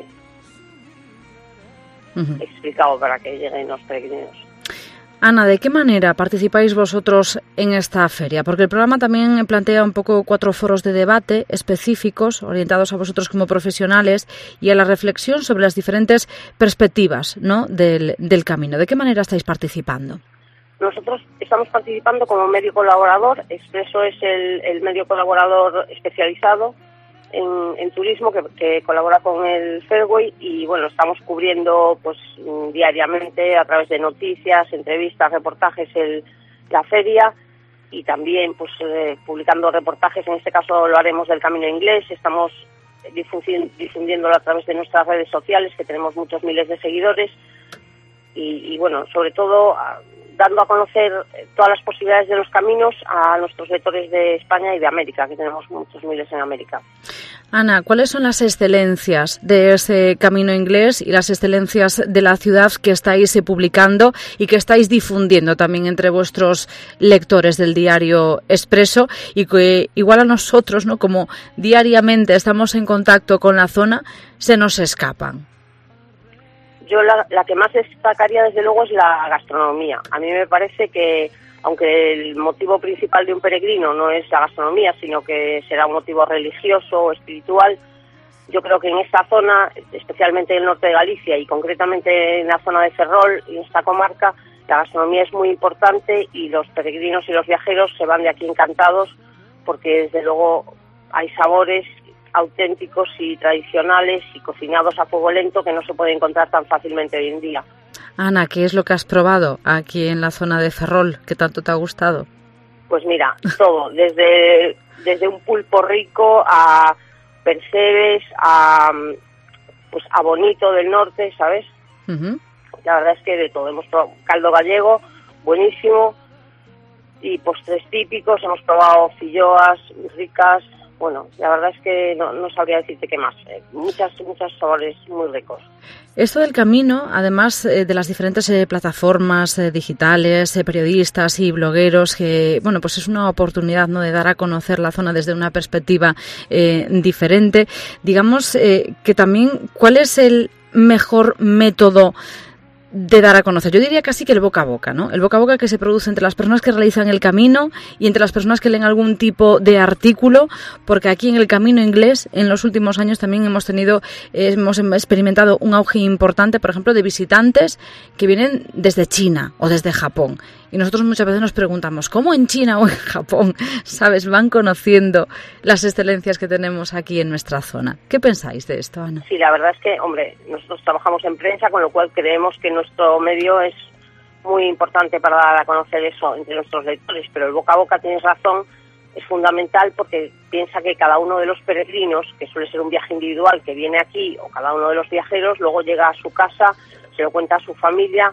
uh-huh. explicado para que lleguen los peregrinos.
Ana, ¿de qué manera participáis vosotros en esta feria? Porque el programa también plantea un poco cuatro foros de debate específicos, orientados a vosotros como profesionales y a la reflexión sobre las diferentes perspectivas, ¿no?, del, del camino. ¿De qué manera estáis participando?
Nosotros estamos participando como medio colaborador. Expreso es el, el medio colaborador especializado en, en turismo que, que colabora con el Fairway y bueno, estamos cubriendo pues diariamente a través de noticias, entrevistas, reportajes el, la feria y también pues eh, publicando reportajes. En este caso lo haremos del Camino Inglés. Estamos difundi- difundiéndolo a través de nuestras redes sociales, que tenemos muchos miles de seguidores y, y bueno, sobre todo dando a conocer todas las posibilidades de los caminos a nuestros lectores de España y de América, que tenemos muchos miles en América.
Ana, ¿cuáles son las excelencias de ese camino inglés y las excelencias de la ciudad que estáis publicando y que estáis difundiendo también entre vuestros lectores del diario Expreso, y que igual a nosotros, ¿no?, como diariamente estamos en contacto con la zona, se nos escapan?
Yo la, la que más destacaría, desde luego, es la gastronomía. A mí me parece que, aunque el motivo principal de un peregrino no es la gastronomía, sino que será un motivo religioso o espiritual, yo creo que en esta zona, especialmente en el norte de Galicia y concretamente en la zona de Ferrol, en esta comarca, la gastronomía es muy importante y los peregrinos y los viajeros se van de aquí encantados, porque desde luego hay sabores auténticos y tradicionales y cocinados a fuego lento que no se puede encontrar tan fácilmente hoy en día.
Ana, ¿qué es lo que has probado aquí en la zona de Ferrol que tanto te ha gustado?
Pues mira, todo, desde, desde un pulpo rico a percebes, a, pues a bonito del norte, ¿sabes?
Uh-huh.
La verdad es que de todo. Hemos probado caldo gallego, buenísimo, y postres típicos, hemos probado filloas ricas. Bueno, la verdad es que no, no sabría decirte qué más. Eh, muchas, muchos sabores muy ricos.
Esto del camino, además eh, de las diferentes eh, plataformas eh, digitales, eh, periodistas y blogueros, que bueno, pues es una oportunidad, ¿no?, de dar a conocer la zona desde una perspectiva eh, diferente. Digamos eh, que también, ¿cuál es el mejor método de dar a conocer? Yo diría casi que el boca a boca, ¿no? El boca a boca que se produce entre las personas que realizan el camino y entre las personas que leen algún tipo de artículo, porque aquí en el camino inglés en los últimos años también hemos tenido, hemos experimentado un auge importante, por ejemplo, de visitantes que vienen desde China o desde Japón. Y nosotros muchas veces nos preguntamos, ¿cómo en China o en Japón, sabes, van conociendo las excelencias que tenemos aquí en nuestra zona? ¿Qué pensáis de esto, Ana?
Sí, la verdad es que, hombre, nosotros trabajamos en prensa, con lo cual creemos que nuestro medio es muy importante para dar a conocer eso entre nuestros lectores, pero el boca a boca, tienes razón, es fundamental, porque piensa que cada uno de los peregrinos, que suele ser un viaje individual que viene aquí, o cada uno de los viajeros, luego llega a su casa, se lo cuenta a su familia,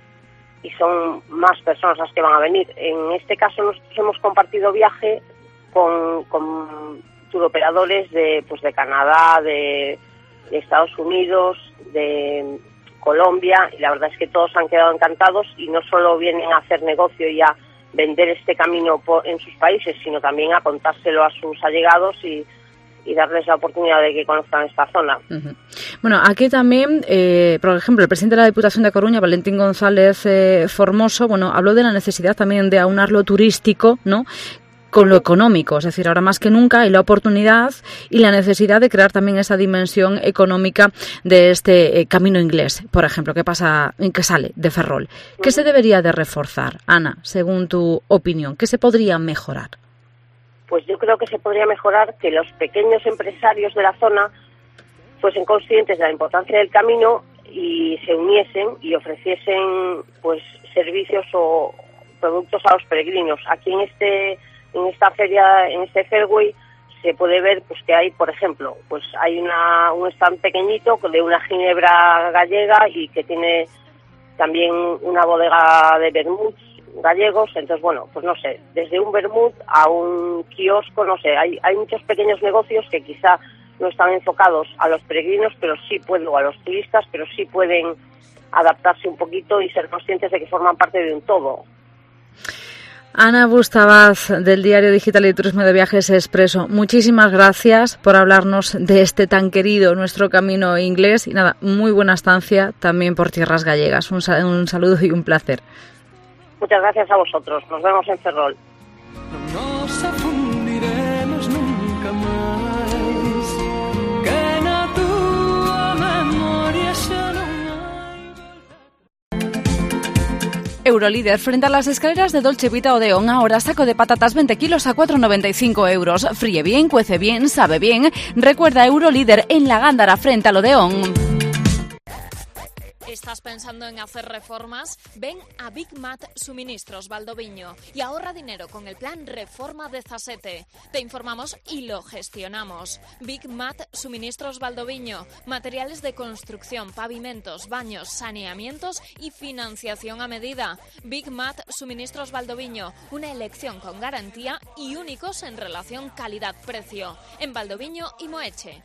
y son más personas las que van a venir. En este caso nosotros hemos compartido viaje con, con turoperadores de, pues de Canadá, de, de Estados Unidos, de Colombia, y la verdad es que todos han quedado encantados, y no solo vienen a hacer negocio y a vender este camino por, en sus países, sino también a contárselo a sus allegados y y darles la oportunidad de que conozcan esta zona.
Uh-huh. Bueno, aquí también, eh, por ejemplo, el presidente de la Diputación de Coruña, Valentín González eh, Formoso, bueno, habló de la necesidad también de aunar lo turístico, ¿no?, con lo económico, es decir, ahora más que nunca hay la oportunidad y la necesidad de crear también esa dimensión económica de este eh, camino inglés, por ejemplo, que pasa, que sale de Ferrol. ¿Qué se debería de reforzar, Ana, según tu opinión? ¿Qué se podría mejorar?
Pues yo creo que se podría mejorar que los pequeños empresarios de la zona fuesen conscientes de la importancia del camino y se uniesen y ofreciesen pues servicios o productos a los peregrinos. Aquí en este en esta feria, en este Fairway, se puede ver pues que hay, por ejemplo, pues hay una un stand pequeñito de una ginebra gallega y que tiene también una bodega de vermuts gallegos. Entonces, bueno, pues no sé, desde un vermut a un kiosco, no sé, hay, hay muchos pequeños negocios que quizá no están enfocados a los peregrinos, pero sí pueden, o a los turistas, pero sí pueden adaptarse un poquito y ser conscientes de que forman parte de un todo.
Ana Bustabaz, del diario digital y turismo de viajes Expreso, muchísimas gracias por hablarnos de este tan querido nuestro camino inglés, y nada, muy buena estancia también por tierras gallegas. Un, un saludo y un placer.
Muchas gracias a vosotros. Nos vemos en Ferrol.
No nos afundiremos nunca máis, que na túa memoria xa non hai.
Eurolíder, frente a las escaleras de Dolce Vita Odeón, ahora saco de patatas veinte kilos a cuatro noventa y cinco euros. Fríe bien, cuece bien, sabe bien. Recuerda, Eurolíder en la Gándara, frente al Odeón.
¿Estás pensando en hacer reformas? Ven a Big Mat Suministros Valdoviño y ahorra dinero con el plan Reforma de Zasete. Te informamos y lo gestionamos. Big Mat Suministros Valdoviño. Materiales de construcción, pavimentos, baños, saneamientos y financiación a medida. Big Mat Suministros Valdoviño. Una elección con garantía y únicos en relación calidad-precio. En Valdoviño y Moeche.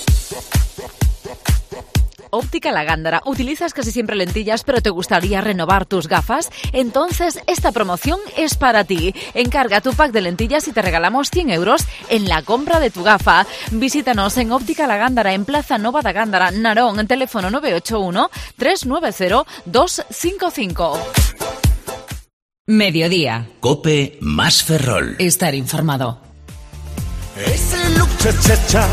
Óptica La Gándara. ¿Utilizas casi siempre lentillas pero te gustaría renovar tus gafas? Entonces esta promoción es para ti. Encarga tu pack de lentillas y te regalamos cien euros en la compra de tu gafa. Visítanos en Óptica La Gándara en Plaza Nova da Gándara, Narón, en teléfono nueve ocho uno, tres nueve cero, dos cinco cinco.
Mediodía.
COPE más Ferrol.
Estar informado.
Ese look cha cha cha,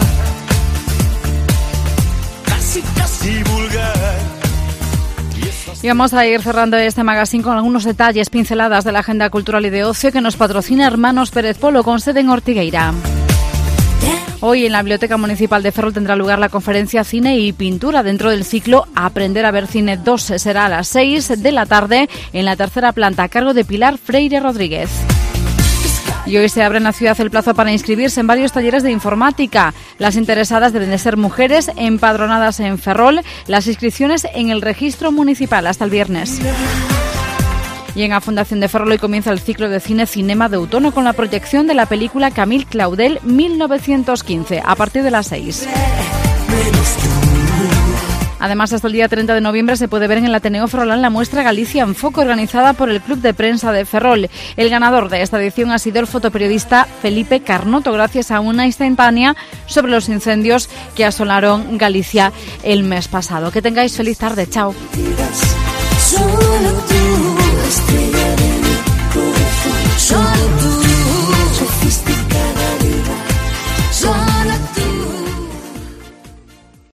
casi casi vulgar.
Y vamos a ir cerrando este magazine con algunos detalles, pinceladas de la agenda cultural y de ocio que nos patrocina Hermanos Pérez Polo, con sede en Ortigueira. Hoy en la Biblioteca Municipal de Ferrol tendrá lugar la conferencia Cine y Pintura dentro del ciclo Aprender a ver cine dos. Será a las seis de la tarde en la tercera planta a cargo de Pilar Freire Rodríguez. Y hoy se abre en la ciudad el plazo para inscribirse en varios talleres de informática. Las interesadas deben de ser mujeres empadronadas en Ferrol. Las inscripciones en el registro municipal hasta el viernes. Y en la Fundación de Ferrol hoy comienza el ciclo de cine Cinema de Outono con la proyección de la película Camille Claudel mil novecientos quince a partir de las seis. Además, hasta el día treinta de noviembre se puede ver en el Ateneo Ferrolán la muestra Galicia en Foco, organizada por el Club de Prensa de Ferrol. El ganador de esta edición ha sido el fotoperiodista Felipe Carnoto, gracias a una instantánea sobre los incendios que asolaron Galicia el mes pasado. Que tengáis feliz tarde. Chao.
Solo tú, estrella de mi corazón, solo tú.